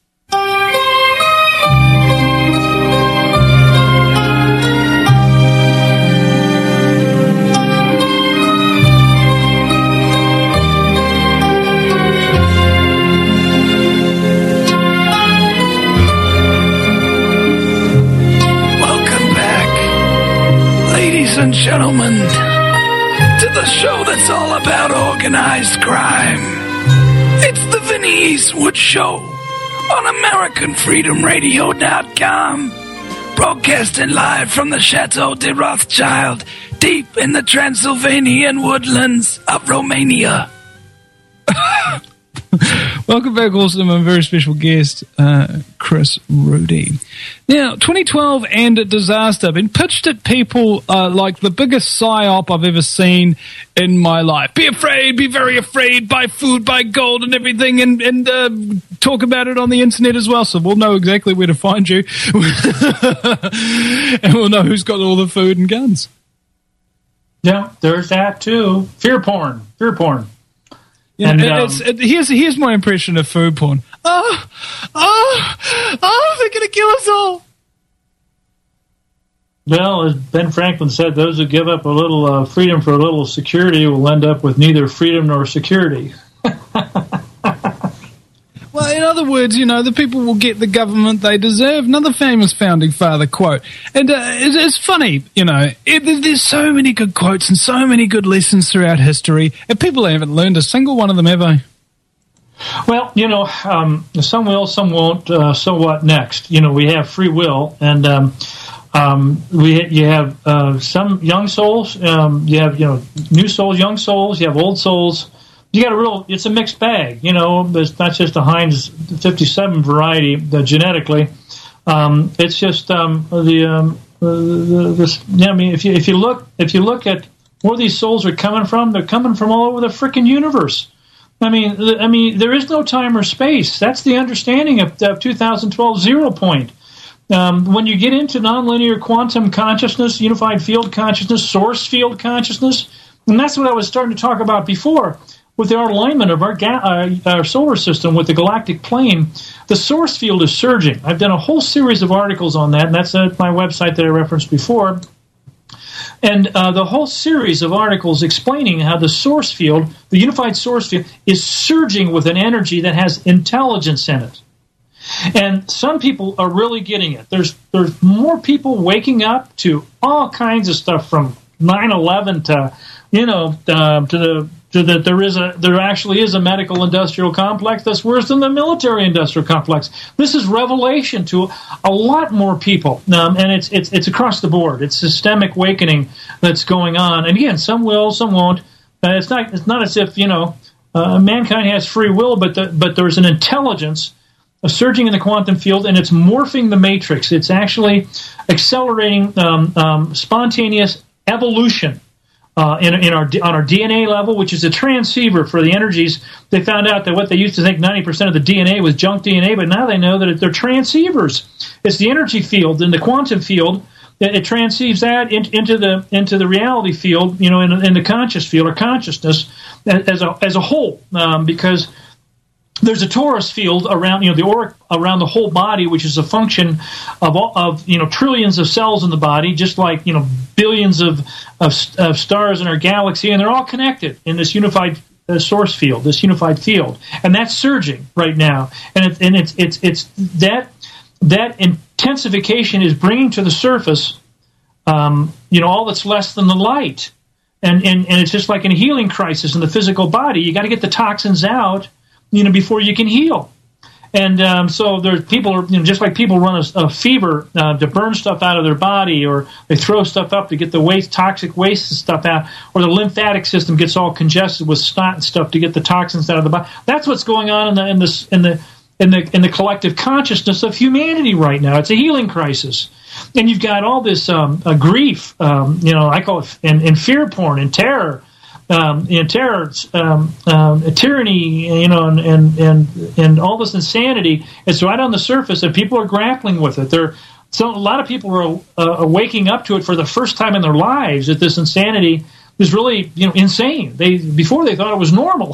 Ladies and gentlemen, to the show that's all about organized crime. It's the Vinny Eastwood Show on American Freedom Radio dot com, broadcasting live from the Chateau de Rothschild, deep in the Transylvanian woodlands of Romania. Welcome back also to my very special guest, uh, Chris Rudy. Now, twenty twelve and a disaster been pitched at people uh, like the biggest psyop I've ever seen in my life. Be afraid, be very afraid, buy food, buy gold and everything, and, and uh, talk about it on the internet as well, so we'll know exactly where to find you. And we'll know who's got all the food and guns. Yeah, there's that too. Fear porn. Fear porn. Yeah, and, and um, it's, it, here's here's my impression of food porn. Oh, oh, oh! They're gonna kill us all. Well, as Ben Franklin said, those who give up a little uh, freedom for a little security will end up with neither freedom nor security. Well, in other words, you know, the people will get the government they deserve. Another famous founding father quote. And uh, it's, it's funny, you know, it, there's so many good quotes and so many good lessons throughout history, and people haven't learned a single one of them, have they? Well, you know, um, some will, some won't. Uh, so what next? You know, we have free will, and um, um, we you have uh, some young souls. Um, you have, you know, new souls, young souls. You have old souls. You got a real, it's a mixed bag, you know, it's not just a Heinz fifty-seven variety uh, genetically. Um, it's just um, the, um, the, the, yeah, I mean, if you, if you look, if you look at where these souls are coming from, they're coming from all over the freaking universe. I mean, I mean, there is no time or space. That's the understanding of, of two thousand twelve Zero Point. Um, when you get into nonlinear quantum consciousness, unified field consciousness, source field consciousness, and that's what I was starting to talk about before. With our alignment of our, ga- uh, our solar system with the galactic plane, the source field is surging. I've done a whole series of articles on that, and that's at my website that I referenced before. And uh, the whole series of articles explaining how the source field, the unified source field, is surging with an energy that has intelligence in it. And some people are really getting it. There's there's more people waking up to all kinds of stuff, from nine eleven to, you know, uh, to the So that there is a there actually is a medical industrial complex that's worse than the military industrial complex. This is revelation to a lot more people, um, and it's it's it's across the board. It's systemic awakening that's going on. And again, some will, some won't. Uh, it's not it's not as if you know uh, mankind has free will, but the, but there's an intelligence surging in the quantum field, and it's morphing the matrix. It's actually accelerating um, um, spontaneous evolution. Uh, in, in our on our D N A level, which is a transceiver for the energies. They found out that what they used to think ninety percent of the D N A was junk D N A, but now they know that they're transceivers. It's the energy field in the quantum field. It, it transceives that in, into the into the reality field, you know, in, in the conscious field or consciousness as a as a whole, um, because there's a torus field around, you know, the auric around the whole body, which is a function of all, of you know trillions of cells in the body, just like you know billions of of, of stars in our galaxy, and they're all connected in this unified uh, source field, this unified field, and that's surging right now, and it, and it's it's it's that that intensification is bringing to the surface, um, you know, all that's less than the light, and and and it's just like in a healing crisis in the physical body, you got to get the toxins out, you know, before you can heal. And um, so there's people are, you know, just like people run a, a fever uh, to burn stuff out of their body, or they throw stuff up to get the waste, toxic waste and stuff out, or the lymphatic system gets all congested with snot and stuff to get the toxins out of the body. That's what's going on in the in the in the in the in the collective consciousness of humanity right now. It's a healing crisis, and you've got all this um, uh, grief, um, you know, I call it, and, and fear porn and terror. Um, you know, terror, um, um, tyranny, you know, and, and and and all this insanity is right on the surface, and people are grappling with it. They're so a lot of people are uh, waking up to it for the first time in their lives. That this insanity is really, you know, insane. They before they thought it was normal.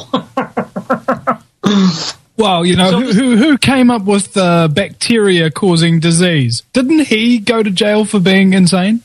Well, you know, So- who, who who came up with the bacteria causing disease? Didn't he go to jail for being insane?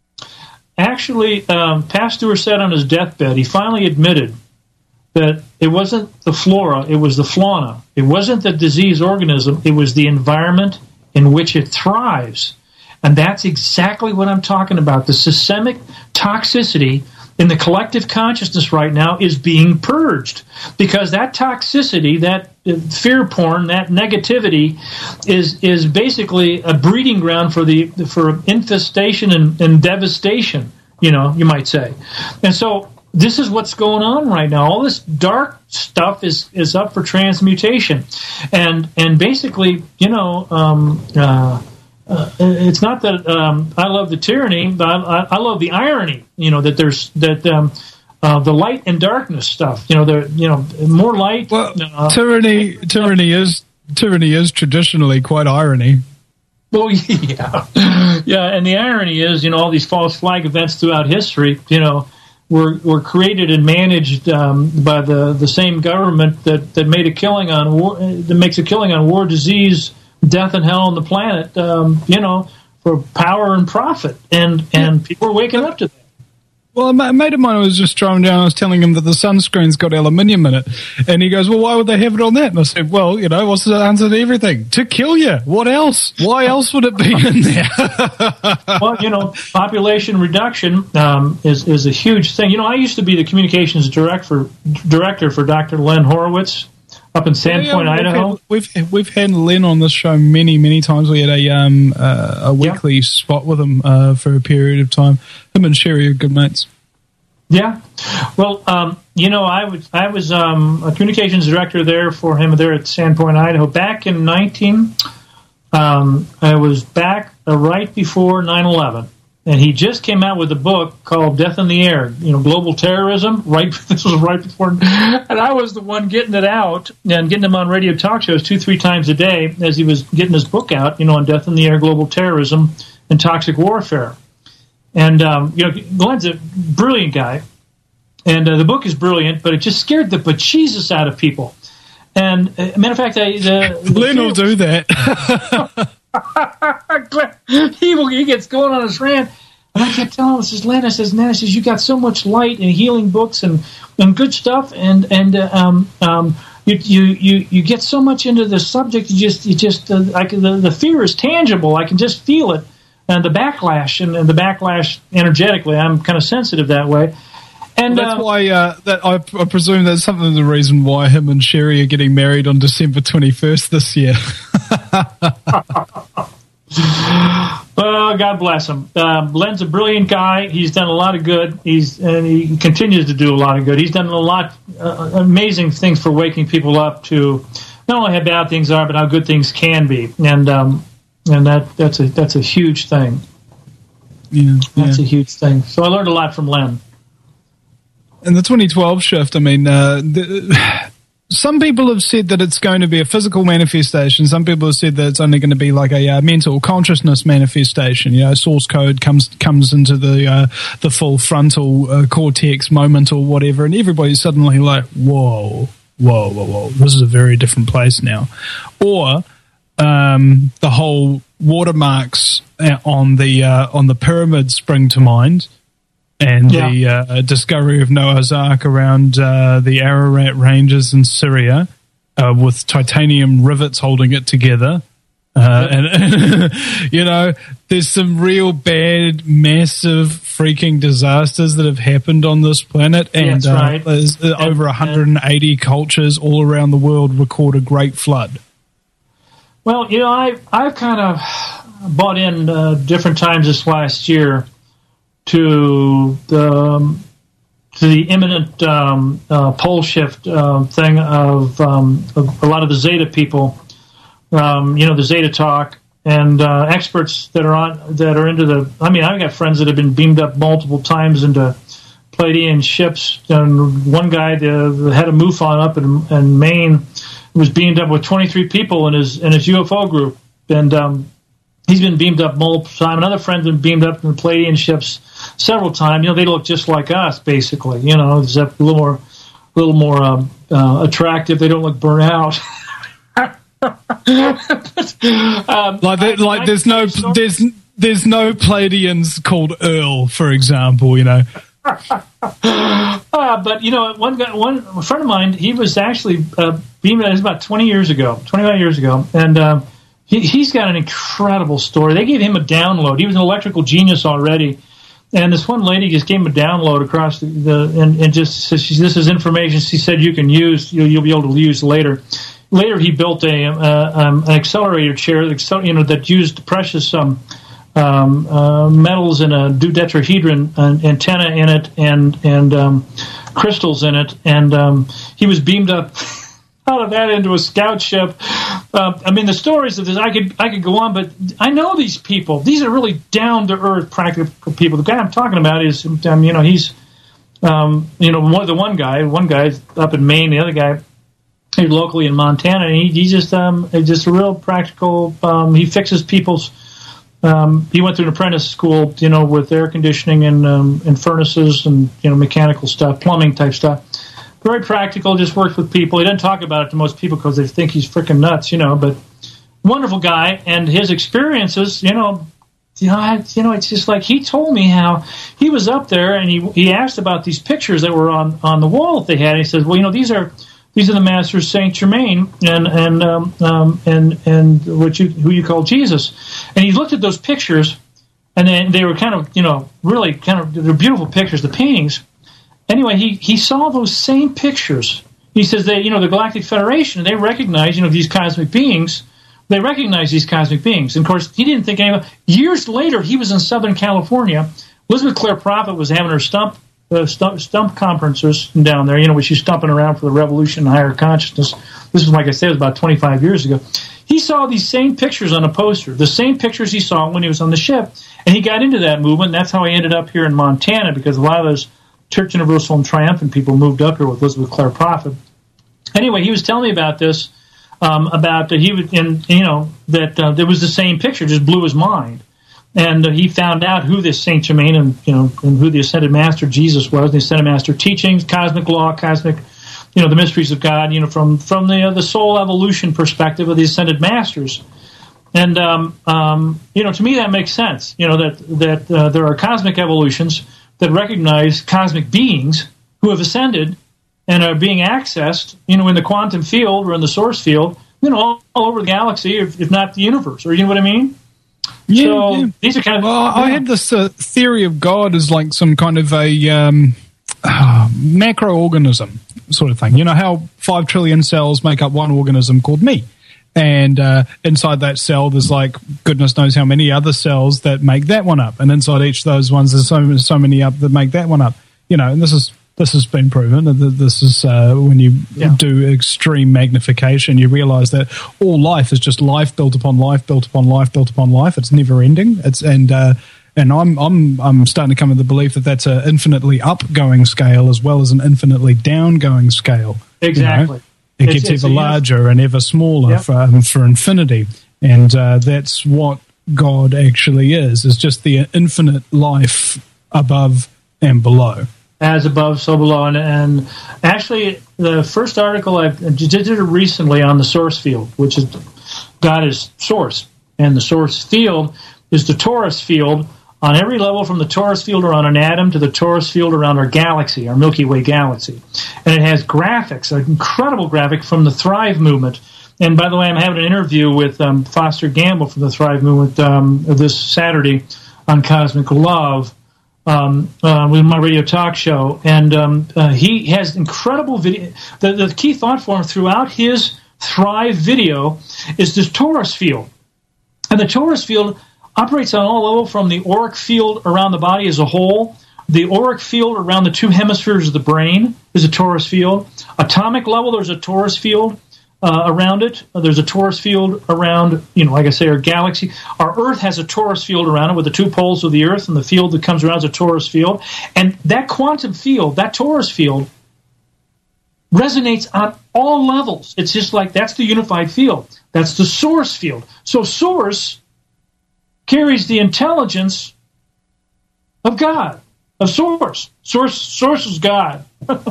Actually, um, Pasteur said on his deathbed, he finally admitted that it wasn't the flora, it was the fauna. It wasn't the disease organism, it was the environment in which it thrives. And that's exactly what I'm talking about. The systemic toxicity in the collective consciousness right now is being purged, because that toxicity, that fear porn, that negativity is is basically a breeding ground for the for infestation and, and devastation, you know, you might say. And so this is what's going on right now. All this dark stuff is is up for transmutation, and and basically, you know, um, uh, Uh, it's not that um, I love the tyranny, but I, I love the irony. You know that there's that um, uh, the light and darkness stuff. You know, there. You know, more light. Well, uh, tyranny, tyranny is tyranny is traditionally quite irony. Well, yeah, yeah, and the irony is, you know, all these false flag events throughout history, you know, were were created and managed um, by the, the same government that, that made a killing on war, that makes a killing on war, disease, death, and hell on the planet, um, you know, for power and profit, and and people are waking up to that. Well, a ma- mate of mine was just driving down. I was telling him that the sunscreen's got aluminium in it, and he goes, "Well, why would they have it on that?" And I said, "Well, you know, what's the answer to everything? To kill you. What else? Why else would it be in there?" Well, you know, population reduction um, is is a huge thing. You know, I used to be the communications director for, director for Doctor Len Horowitz up in Sandpoint, yeah, Idaho. We've had, we've we've had Len on this show many many times. We had a um uh, a weekly yeah. spot with him uh, for a period of time. Him and Sherry are good mates. Yeah, well, um, you know, I was I was um, a communications director there for him there at Sandpoint, Idaho, back in nineteen. Um, I was back uh, right before nine eleven. And he just came out with a book called Death in the Air, you know, global terrorism. Right, this was right before, and I was the one getting it out and getting him on radio talk shows two, three times a day as he was getting his book out, you know, on Death in the Air, global terrorism and toxic warfare. And um, you know, Glenn's a brilliant guy, and uh, the book is brilliant, but it just scared the bejesus out of people. And uh, matter of fact, I, the, the Glenn will do that. he will, he gets going on his rant, and I kept telling him, I says, Len, I says, man, I says, you got so much light and healing books and, and good stuff, and and uh, um um you, you you you get so much into the subject, you just you just uh, I can, the the fear is tangible, I can just feel it, and the backlash and, and the backlash energetically, I'm kind of sensitive that way. And well, that's uh, why uh, that I, I presume that's something of the reason why him and Sherry are getting married on December twenty-first this year. Well, God bless him. Um, Len's a brilliant guy. He's done a lot of good. He's and he continues to do a lot of good. He's done a lot uh, amazing things for waking people up to not only how bad things are, but how good things can be. And um, and that that's a that's a huge thing. Yeah, that's yeah. a huge thing. So I learned a lot from Len. And the twenty twelve shift, I mean, uh, the, some people have said that it's going to be a physical manifestation. Some people have said that it's only going to be like a uh, mental consciousness manifestation. You know, source code comes comes into the uh, the full frontal uh, cortex moment or whatever, and everybody's suddenly like, whoa, whoa, whoa, whoa, this is a very different place now. Or um, the whole watermarks on the uh, on the pyramid spring to mind. And yeah. the uh, discovery of Noah's Ark around uh, the Ararat Ranges in Syria, uh, with titanium rivets holding it together. Uh, and, and you know, there's some real bad, massive, freaking disasters that have happened on this planet. And That's right. uh, there's uh, over one hundred eighty cultures all around the world record a great flood. Well, you know, I, I've kind of bought in uh, different times this last year to the um, to the imminent um, uh, pole shift uh, thing of, um, of a lot of the Zeta people, um, you know, the Zeta talk and uh, experts that are on that are into the. I mean, I've got friends that have been beamed up multiple times into Pleiadian ships. And one guy, the, the head of MUFON up in, in Maine, was beamed up with twenty-three people in his in his U F O group, and um, he's been beamed up multiple times. Another friend's been beamed up in the Pleiadian ships several times. You know, they look just like us, basically. You know, it's a little more, a little more um, uh, attractive. They don't look burnt out. um, like, there, like there's no, there's there's no Pleiadians called Earl, for example. You know. uh, but you know, one guy, one a friend of mine, he was actually uh, beamed. It was about twenty years ago, twenty-five years ago, and. Um, He, he's got an incredible story. They gave him a download. He was an electrical genius already, and this one lady just gave him a download across the, the and, and just says, "This is information." She said you can use. You'll, you'll be able to use later. Later, he built a uh, um, an accelerator chair, you know, that used precious um, um, uh, metals in a dodecahedron uh, antenna in it, and and um, crystals in it, and um, he was beamed up out of that into a scout ship. Uh, I mean, the stories of this, I could I could go on, but I know these people. These are really down-to-earth, practical people. The guy I'm talking about is, um, you know, he's, um, you know, one, the one guy, one guy's up in Maine, the other guy he's locally in Montana, and he, he's just um, just a real practical, um, he fixes people's, um, he went through an apprentice school, you know, with air conditioning and, um, and furnaces and, you know, mechanical stuff, plumbing type stuff. Very practical, just works with people. He doesn't talk about it to most people because they think he's freaking nuts, you know, but wonderful guy. And his experiences, you know, you know, I, you know, it's just like he told me how he was up there and he he asked about these pictures that were on, on the wall that they had. And he says, well, you know, these are these are the masters of Saint Germain and and um, um, and and what you who you call Jesus. And he looked at those pictures, and then they were kind of, you know, really kind of they're beautiful pictures, the paintings. Anyway, he, he saw those same pictures. He says that, you know, the Galactic Federation, they recognize, you know, these cosmic beings. They recognize these cosmic beings. And, of course, he didn't think anything. Years later, he was in Southern California. Elizabeth Clare Prophet was having her stump, uh, stump stump conferences down there, you know, where she's stumping around for the revolution and higher consciousness. This was, like I said, it was about twenty-five years ago. He saw these same pictures on a poster, the same pictures he saw when he was on the ship. And he got into that movement, and that's how he ended up here in Montana, because a lot of those Church Universal and Triumphant people moved up here with Elizabeth Clare Prophet. Anyway, he was telling me about this, um, about uh, he would, and you know that uh, there was the same picture, just blew his mind, and uh, he found out who this Saint Germain and you know and who the Ascended Master Jesus was, the Ascended Master teachings, cosmic law, cosmic, you know, the mysteries of God, you know, from from the uh, the soul evolution perspective of the Ascended Masters. And um, um, you know, to me that makes sense. You know that that uh, there are cosmic evolutions that recognize cosmic beings who have ascended and are being accessed, you know, in the quantum field or in the source field, you know, all, all over the galaxy, if, if not the universe. Or you know what I mean? Yeah, so yeah. these are kind of. Well, I had this uh, theory of God as like some kind of a um, uh, macroorganism sort of thing. You know how five trillion cells make up one organism called me. And uh, inside that cell, there's like goodness knows how many other cells that make that one up. And inside each of those ones, there's so, so many up that make that one up. You know, and this is this has been proven. This is uh, when you yeah. do extreme magnification, you realize that all life is just life built upon life, built upon life, built upon life. It's never ending. It's and uh, and I'm I'm I'm starting to come to the belief that that's an infinitely upgoing scale as well as an infinitely downgoing scale. Exactly. You know? It It's- gets it's ever a- larger and ever smaller Yep. for, um, for infinity. And uh, that's what God actually is. It's just the infinite life above and below. As above, so below. And, and actually, the first article I did it recently on the source field, which is God is source. And the source field is the torus field on every level, from the torus field around an atom to the torus field around our galaxy, our Milky Way galaxy. And it has graphics, an incredible graphic from the Thrive movement. And by the way, I'm having an interview with um, Foster Gamble from the Thrive movement um, this Saturday on Cosmic Love um, uh, with my radio talk show. And um, uh, he has incredible video. The, the key thought form throughout his Thrive video is this torus field. And the torus field operates on all levels, from the auric field around the body as a whole. The auric field around the two hemispheres of the brain is a torus field. Atomic level, there's a torus field uh, around it. Uh, there's a torus field around, you know, like I say, our galaxy. Our Earth has a torus field around it with the two poles of the Earth, and the field that comes around is a torus field. And that quantum field, that torus field, resonates on all levels. It's just like, that's the unified field. That's the source field. So source carries the intelligence of God, of source. Source, source is God.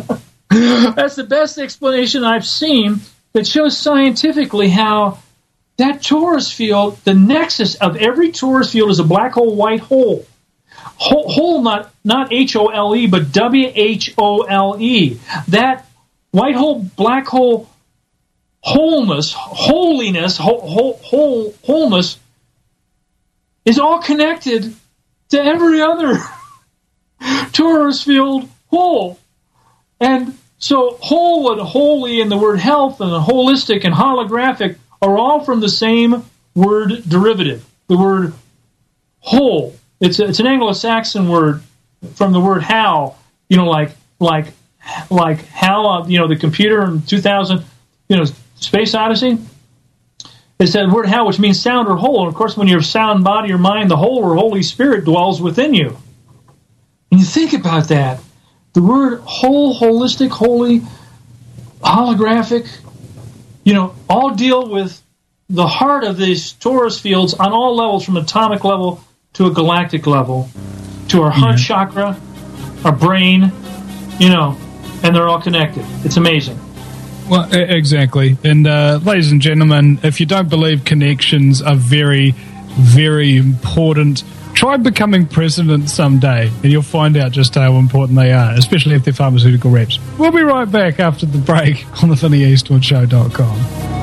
That's the best explanation I've seen that shows scientifically how that torus field, the nexus of every torus field, is a black hole, white hole. Hole, hole not, not H O L E, but W H O L E. That white hole, black hole, wholeness, holiness, whole, whole, whole, wholeness, is all connected to every other torus field whole. And so whole and holy and the word health and holistic and holographic are all from the same word derivative, the word whole. It's a, it's an Anglo-Saxon word from the word Hal, you know, like like like Hal, uh, you know, the computer in two thousand, you know, Space Odyssey. It says the word Hal, which means sound or whole. And of course, when you're sound body or mind, the whole or Holy Spirit dwells within you. And you think about that. The word whole, holistic, holy, holographic, you know, all deal with the heart of these torus fields on all levels, from atomic level to a galactic level, to our heart Yeah. chakra, our brain, you know, and they're all connected. It's amazing. Well, e- exactly. And uh, ladies and gentlemen, if you don't believe connections are very, very important, try becoming president someday, and you'll find out just how important they are, especially if they're pharmaceutical reps. We'll be right back after the break on the Vinnie Eastwood Show dot com.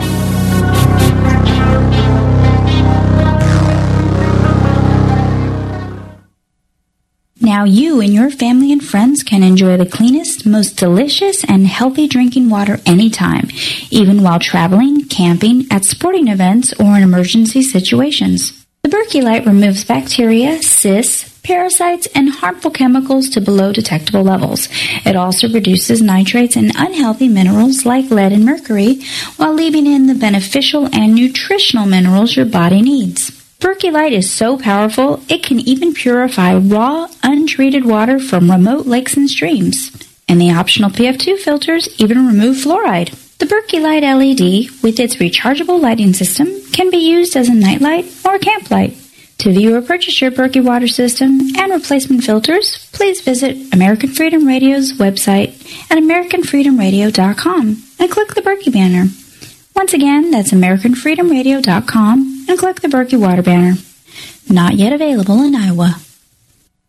Now you and your family and friends can enjoy the cleanest, most delicious, and healthy drinking water anytime, even while traveling, camping, at sporting events, or in emergency situations. The Berkey Light removes bacteria, cysts, parasites, and harmful chemicals to below detectable levels. It also reduces nitrates and unhealthy minerals like lead and mercury, while leaving in the beneficial and nutritional minerals your body needs. Berkey Light is so powerful, it can even purify raw, untreated water from remote lakes and streams. And the optional P F two filters even remove fluoride. The Berkey Light L E D, with its rechargeable lighting system, can be used as a nightlight or camp light. To view or purchase your Berkey water system and replacement filters, please visit American Freedom Radio's website at American Freedom Radio dot com and click the Berkey banner. Once again, that's American Freedom Radio dot com and click the Berkey Water banner. Not yet available in Iowa.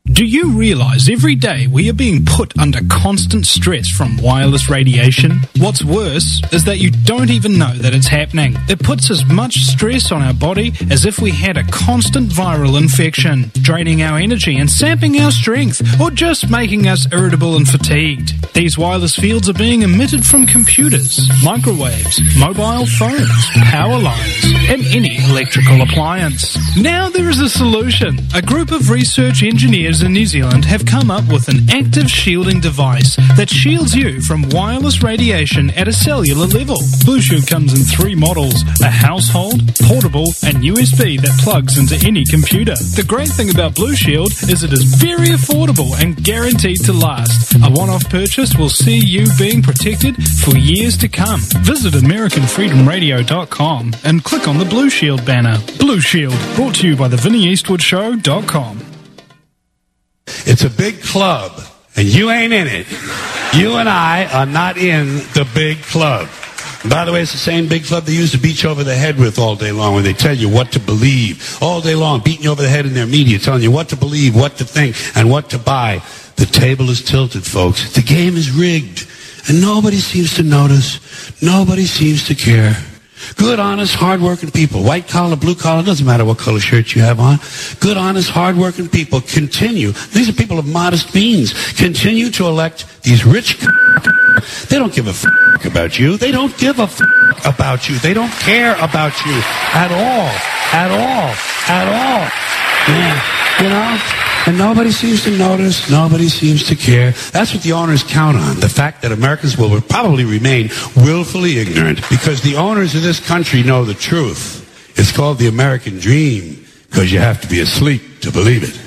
Do you realize every day we are being put under constant stress from wireless radiation? What's worse is that you don't even know that it's happening. It puts as much stress on our body as if we had a constant viral infection, draining our energy and sapping our strength, or just making us irritable and fatigued. These wireless fields are being emitted from computers, microwaves, mobile phones, power lines, and any electrical appliance. Now there is a solution. A group of research engineers in New Zealand have come up with an active shielding device that shields you from wireless radiation at a cellular level. Blue Shield comes in three models: a household, portable, and U S B that plugs into any computer. The great thing about Blue Shield is it is very affordable and guaranteed to last. A one-off purchase will see you being protected for years to come. Visit American Freedom Radio dot com and click on the Blue Shield banner. Blue Shield, brought to you by the Vinnie Eastwood Show dot com. It's a big club, and you ain't in it. You and I are not in the big club. And by the way, it's the same big club they used to beat you over the head with all day long, when they tell you what to believe. All day long, beating you over the head in their media, telling you what to believe, what to think, and what to buy. The table is tilted, folks. The game is rigged, and nobody seems to notice. Nobody seems to care. Good, honest, hard-working people, white collar, blue collar, doesn't matter what color shirt you have on. Good, honest, hard-working people continue. These are people of modest means. Continue to elect these rich. They don't give a f- about you. They don't give a f- about you. They don't care about you at all, at all, at all. Yeah, you know. And nobody seems to notice. Nobody seems to care. That's what the owners count on. The fact that Americans will probably remain willfully ignorant, because the owners of this country know the truth. It's called the American dream, because you have to be asleep to believe it.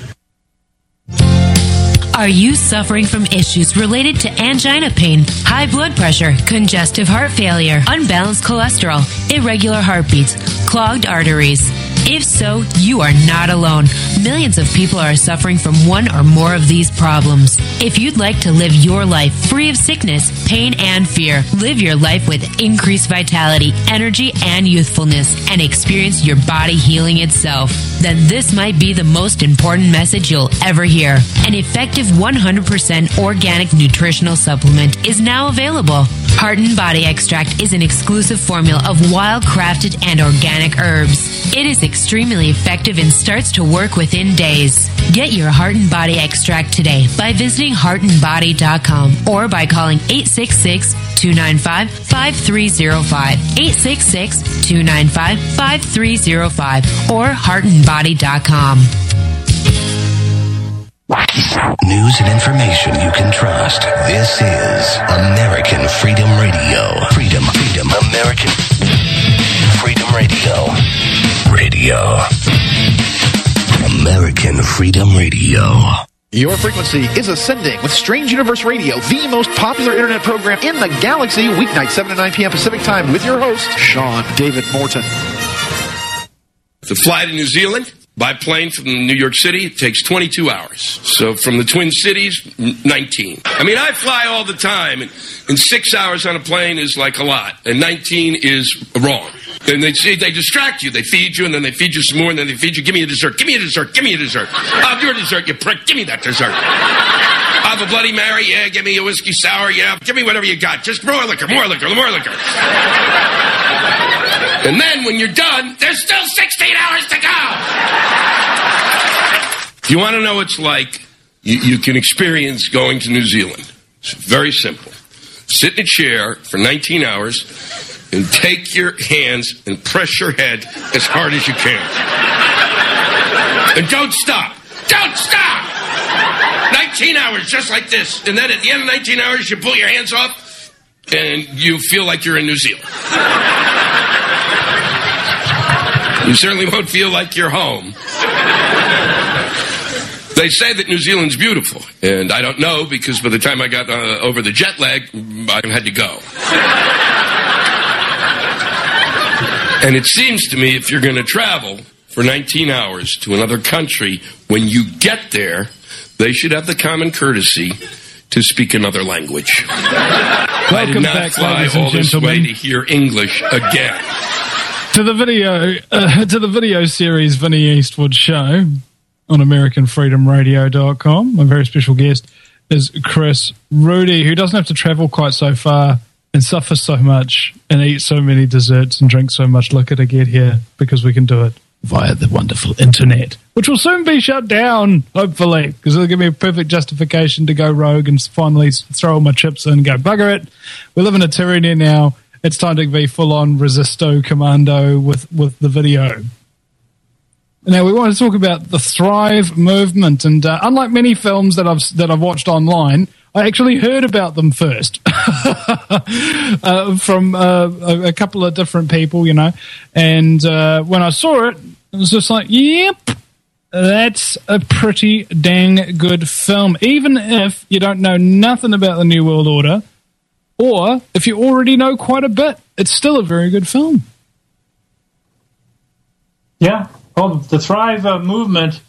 Are you suffering from issues related to angina pain, high blood pressure, congestive heart failure, unbalanced cholesterol, irregular heartbeats, clogged arteries? If so, you are not alone. Millions of people are suffering from one or more of these problems. If you'd like to live your life free of sickness, pain, and fear, live your life with increased vitality, energy, and youthfulness, and experience your body healing itself, then this might be the most important message you'll ever hear. An effective one hundred percent organic nutritional supplement is now available. Heart and Body Extract is an exclusive formula of wild-crafted and organic herbs. It is extremely effective and starts to work within days. Get your Heart and Body Extract today by visiting heart and body dot com or by calling eight six six, two nine five, five three zero five, eight six six, two nine five, five three zero five, or heart and body dot com. News and information you can trust. This is American Freedom Radio. Freedom, freedom, American Freedom Radio. Radio. American Freedom Radio. Your frequency is ascending with Strange Universe Radio, the most popular internet program in the galaxy, weeknight seven to nine p.m. Pacific Time, with your host, Sean David Morton. To fly to New Zealand by plane from New York City, it takes twenty-two hours. So from the Twin Cities, nineteen. I mean, I fly all the time, and, and six hours on a plane is like a lot, and nineteen is wrong. And they see, they distract you. They feed you, and then they feed you some more, and then they feed you. Give me a dessert. Give me a dessert. Give me a dessert. Have your dessert, you prick. Give me that dessert. Have a Bloody Mary. Yeah, give me a whiskey sour. Yeah, give me whatever you got. Just more liquor, more liquor, more liquor. And then when you're done, there's still sixteen hours to go. If you want to know what it's like, you, you can experience going to New Zealand. It's very simple. Sit in a chair for nineteen hours and take your hands and press your head as hard as you can. And don't stop. Don't stop! nineteen hours, just like this. And then at the end of nineteen hours, you pull your hands off and you feel like you're in New Zealand. You certainly won't feel like you're home. They say that New Zealand's beautiful, and I don't know, because by the time I got uh, over the jet lag, I had to go. And it seems to me, if you're going to travel for nineteen hours to another country, when you get there, they should have the common courtesy to speak another language. I did not back, fly all this way to hear English again. To the video, uh, to the video series Vinnie Eastwood Show. on American Freedom Radio dot com. My very special guest is Chris Rudy, who doesn't have to travel quite so far and suffer so much and eat so many desserts and drink so much liquor to get here, because we can do it via the wonderful internet, which will soon be shut down, hopefully, because it'll give me a perfect justification to go rogue and finally throw all my chips in and go, bugger it. We live in a tyranny now. It's time to be full-on resisto commando with, with the video. Now, we want to talk about the Thrive movement, and uh, unlike many films that I've that I've watched online, I actually heard about them first uh, from uh, a, a couple of different people, you know, and uh, when I saw it, it was just like, yep, that's a pretty dang good film, even if you don't know nothing about the New World Order, or if you already know quite a bit, it's still a very good film. Yeah. Oh, the Thrive uh, movement,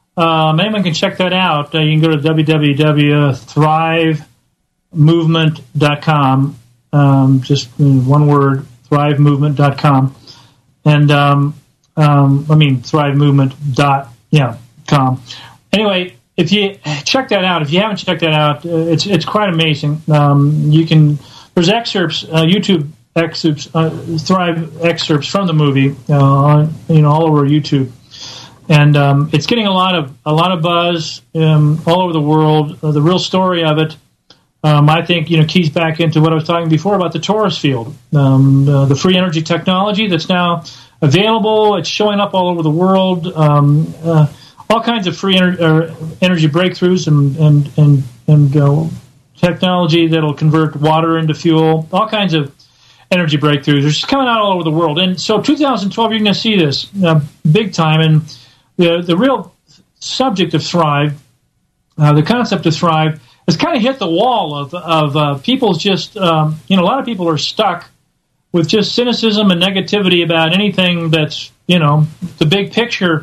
um, anyone can check that out. Uh, you can go to w w w dot thrive movement dot com, um, just one word, thrive movement dot com. And, um, um, I mean, thrive movement dot com. Anyway, if you check that out, if you haven't checked that out, uh, it's it's quite amazing. Um, you can, there's excerpts, uh, YouTube excerpts, uh, Thrive excerpts from the movie, uh, on, you know, all over YouTube, and um, it's getting a lot of a lot of buzz um, all over the world. Uh, the real story of it, um, I think, you know, keys back into what I was talking before about the torus field, um, uh, the free energy technology that's now available. It's showing up all over the world. Um, uh, all kinds of free ener- uh, energy breakthroughs and and and and uh, technology that'll convert water into fuel. All kinds of energy breakthroughs. They're just coming out all over the world. And so twenty twelve, you're going to see this uh, big time. And the the real subject of Thrive, uh, the concept of Thrive, has kind of hit the wall of, of uh, people just, um, you know, a lot of people are stuck with just cynicism and negativity about anything that's, you know, the big picture.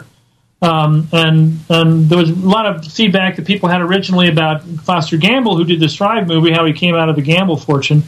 Um, and, and there was a lot of feedback that people had originally about Foster Gamble, who did this Thrive movie, how he came out of the Gamble fortune.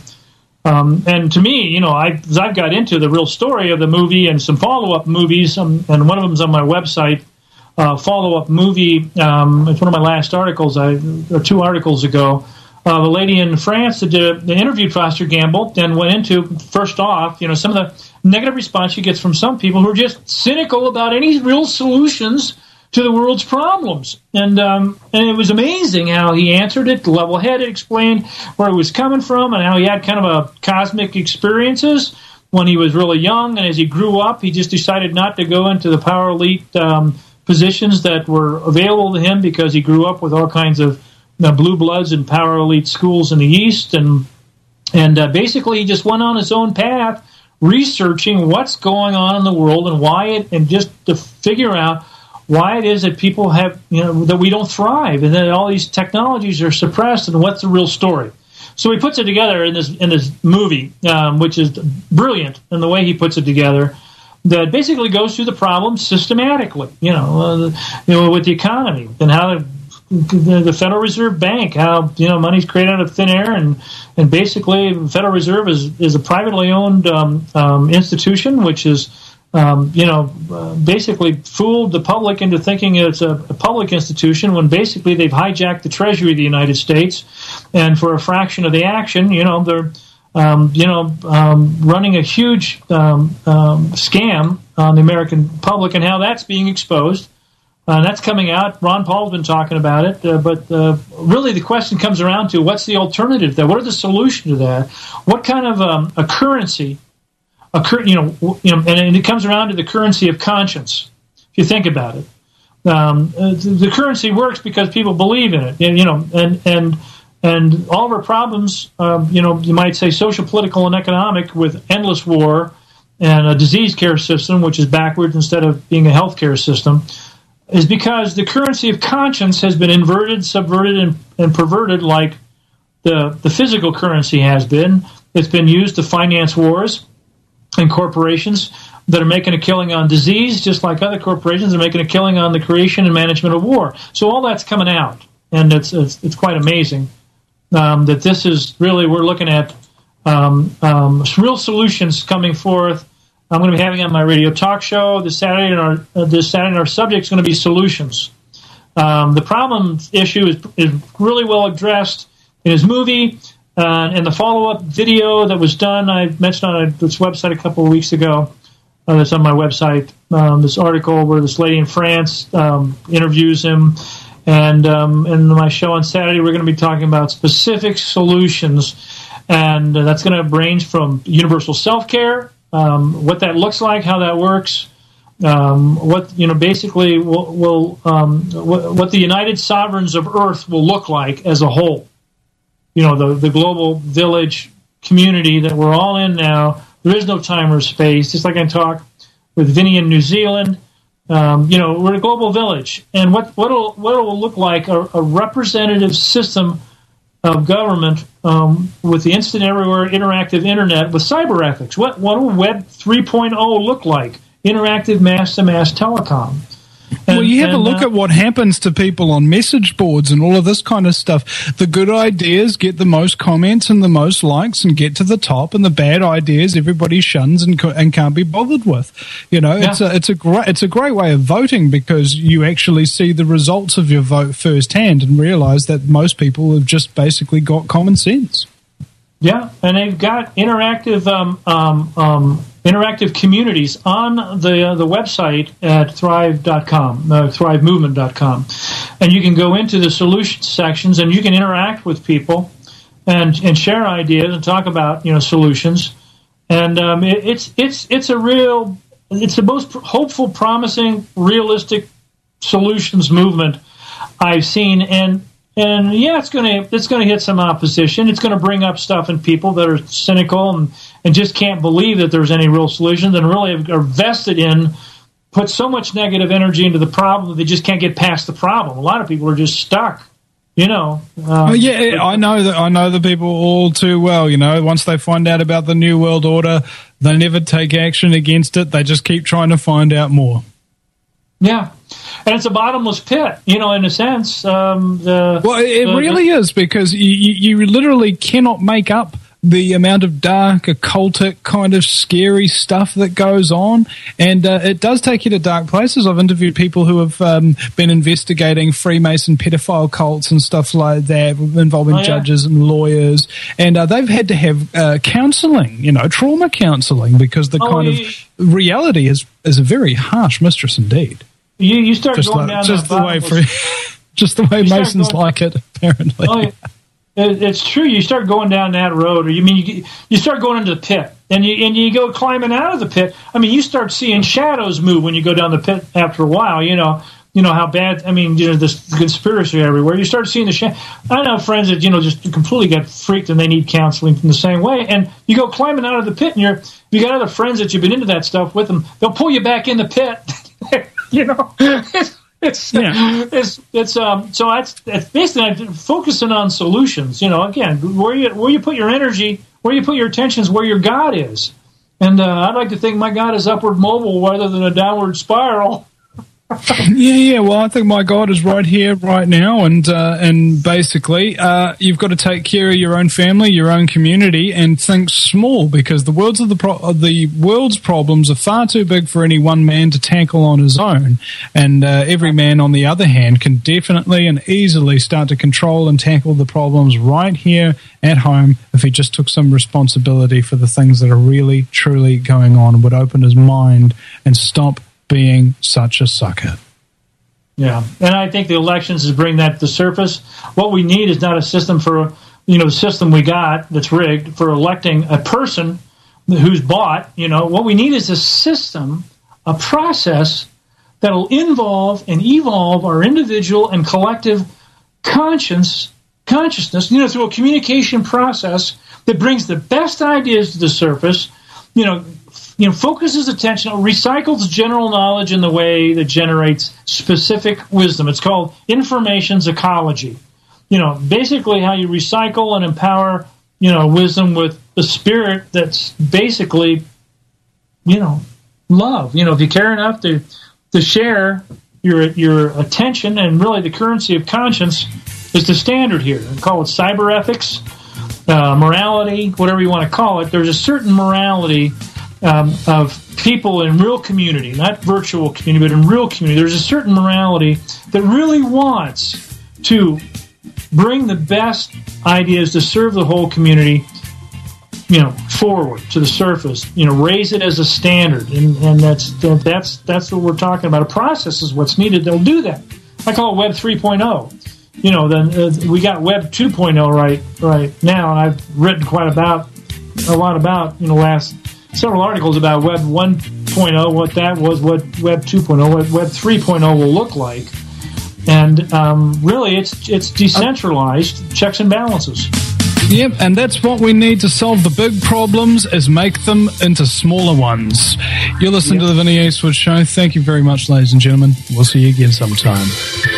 Um, and to me, you know, I, as I've got into the real story of the movie and some follow-up movies, um, and one of them's on my website, uh, follow-up movie, um, it's one of my last articles, I, or two articles ago, uh, the lady in France that did, that interviewed Foster Gamble and went into, first off, you know, some of the negative response she gets from some people who are just cynical about any real solutions to the world's problems. And um, and it was amazing how he answered it, level-headed, explained where it was coming from, and how he had kind of a cosmic experiences when he was really young, and as he grew up, he just decided not to go into the power elite um, positions that were available to him because he grew up with all kinds of uh, blue bloods and power elite schools in the East, and and uh, basically he just went on his own path, researching what's going on in the world and why it, and just to figure out why it is that people have, you know, that we don't thrive, and that all these technologies are suppressed, and what's the real story. So he puts it together in this in this movie, um, which is brilliant in the way he puts it together, that basically goes through the problem systematically, you know, uh, you know, with the economy and how the, the Federal Reserve Bank, how, you know, money's created out of thin air, and and basically the Federal Reserve is is a privately owned um, um, institution, which is Um, you know, uh, basically fooled the public into thinking it's a, a public institution when basically they've hijacked the Treasury of the United States, and for a fraction of the action, you know, they're, um, you know, um, running a huge um, um, scam on the American public, and how that's being exposed. Uh, that's coming out. Ron Paul's been talking about it, uh, but uh, really the question comes around to what's the alternative there? What are the solution to that? What kind of um, a currency? A cur- you know, you know, and, and it comes around to the currency of conscience. If you think about it, um, the, the currency works because people believe in it. You know, and and and all of our problems, um, you know, you might say social, political, and economic, with endless war and a disease care system, which is backwards instead of being a healthcare system, is because the currency of conscience has been inverted, subverted, and, and perverted, like the the physical currency has been. It's been used to finance wars. And corporations that are making a killing on disease, just like other corporations are making a killing on the creation and management of war. So all that's coming out, and it's it's, it's quite amazing um, that this is really, we're looking at um, um, real solutions coming forth. I'm going to be having on my radio talk show this Saturday, and our uh, this Saturday, and our subject is going to be solutions. Um, the problem issue is, is really well addressed in his movie uh, and the follow-up video that was done. I mentioned on this website a couple of weeks ago. Uh, that's on my website. Um, this article where this lady in France um, interviews him. And um, in my show on Saturday, we're going to be talking about specific solutions. And uh, that's going to range from universal self-care, um, what that looks like, how that works, um, what, you know, basically will, will um, what, what the United Sovereigns of Earth will look like as a whole. You know, the, the global village community that we're all in now. There is no time or space. Just like I talk with Vinny in New Zealand. Um, you know, we're a global village, and what what will what will look like a, a representative system of government um, with the instant everywhere interactive internet with cyber ethics. What what will Web three point oh look like? Interactive mass to mass telecom. And, well, you have and, a look uh, at what happens to people on message boards and all of this kind of stuff. The good ideas get the most comments and the most likes and get to the top, and the bad ideas everybody shuns and and can't be bothered with. You know, Yeah. it's a it's a great it's a great way of voting because you actually see the results of your vote firsthand and realize that most people have just basically got common sense. Yeah, and they've got interactive um, um, um, interactive communities on the uh, the website at thrive dot com, uh, thrive movement dot com, and you can go into the solutions sections and you can interact with people and and share ideas and talk about, you know, solutions, and um, it, it's it's it's a real it's the most hopeful, promising, realistic solutions movement I've seen. And And yeah, it's gonna it's gonna hit some opposition. It's gonna bring up stuff in people that are cynical and, and just can't believe that there's any real solutions, and really are vested in, put so much negative energy into the problem that they just can't get past the problem. A lot of people are just stuck. You know. Um, oh, yeah, I know that. I know the people all too well. You know, once they find out about the New World Order, they never take action against it. They just keep trying to find out more. Yeah. And it's a bottomless pit, you know, in a sense. Um, the, well, it the, really is, because you, you, you literally cannot make up the amount of dark, occultic, kind of scary stuff that goes on. And uh, it does take you to dark places. I've interviewed people who have um, been investigating Freemason pedophile cults and stuff like that, involving Oh, yeah. judges and lawyers. And uh, they've had to have uh, counseling, you know, trauma counseling, because the Oh, kind you- of reality is, is a very harsh mistress indeed. You, you start Just going like- down just that the way bottomless- free- Just the way You start Masons going- like it, apparently. Oh, yeah. It- It's true. You start going down that road, or you mean you, get- you start going into the pit, and you and you go climbing out of the pit. I mean, you start seeing shadows move when you go down the pit after a while. You know, you know how bad. I mean, you know, this conspiracy everywhere. You start seeing the shadow. I know friends that, you know, just completely get freaked and they need counseling in the same way. And you go climbing out of the pit, and you're you got other friends that you've been into that stuff with them. They'll pull you back in the pit. You know. It's Yeah. it's it's um so that's that's basically focusing on solutions. You know, again, where you where you put your energy, where you put your attention is where your God is. And uh, I'd like to think my God is upward mobile rather than a downward spiral. Yeah, yeah. Well, I think my God is right here, right now, and uh, and basically, uh, you've got to take care of your own family, your own community, and think small, because the world's of the pro- the world's problems are far too big for any one man to tackle on his own. And uh, every man, on the other hand, can definitely and easily start to control and tackle the problems right here at home if he just took some responsibility for the things that are really, truly going on, and would open his mind and stop being such a sucker. Yeah, and I think the elections is bring that to the surface. What we need is not a system for, you know, the system we got that's rigged for electing a person who's bought. You know, what we need is a system, a process that'll involve and evolve our individual and collective conscience, consciousness, you know, through a communication process that brings the best ideas to the surface, you know, you know, focuses attention, recycles general knowledge in the way that generates specific wisdom. It's called information's ecology. You know, basically how you recycle and empower, you know, wisdom with the spirit that's basically, you know, love. You know, if you care enough to to share your your attention, and really the currency of conscience is the standard here. We call it cyber ethics, uh, morality, whatever you want to call it. There's a certain morality Um, of people in real community, not virtual community, but in real community, there's a certain morality that really wants to bring the best ideas to serve the whole community, you know, forward to the surface, you know, raise it as a standard. And, and that's, that's, that's what we're talking about. A process is what's needed. They'll do that. I call it Web three point oh. You know, then uh, we got Web two point oh right, right now. And I've written quite about, a lot about, you know, last several articles about Web one point oh, what that was, what Web two point oh, what Web three point oh will look like. And um, really, it's it's decentralized checks and balances. Yep, and that's what we need to solve the big problems, is make them into smaller ones. You're listening yep. to the Vinny Eastwood Show. Thank you very much, ladies and gentlemen. We'll see you again sometime.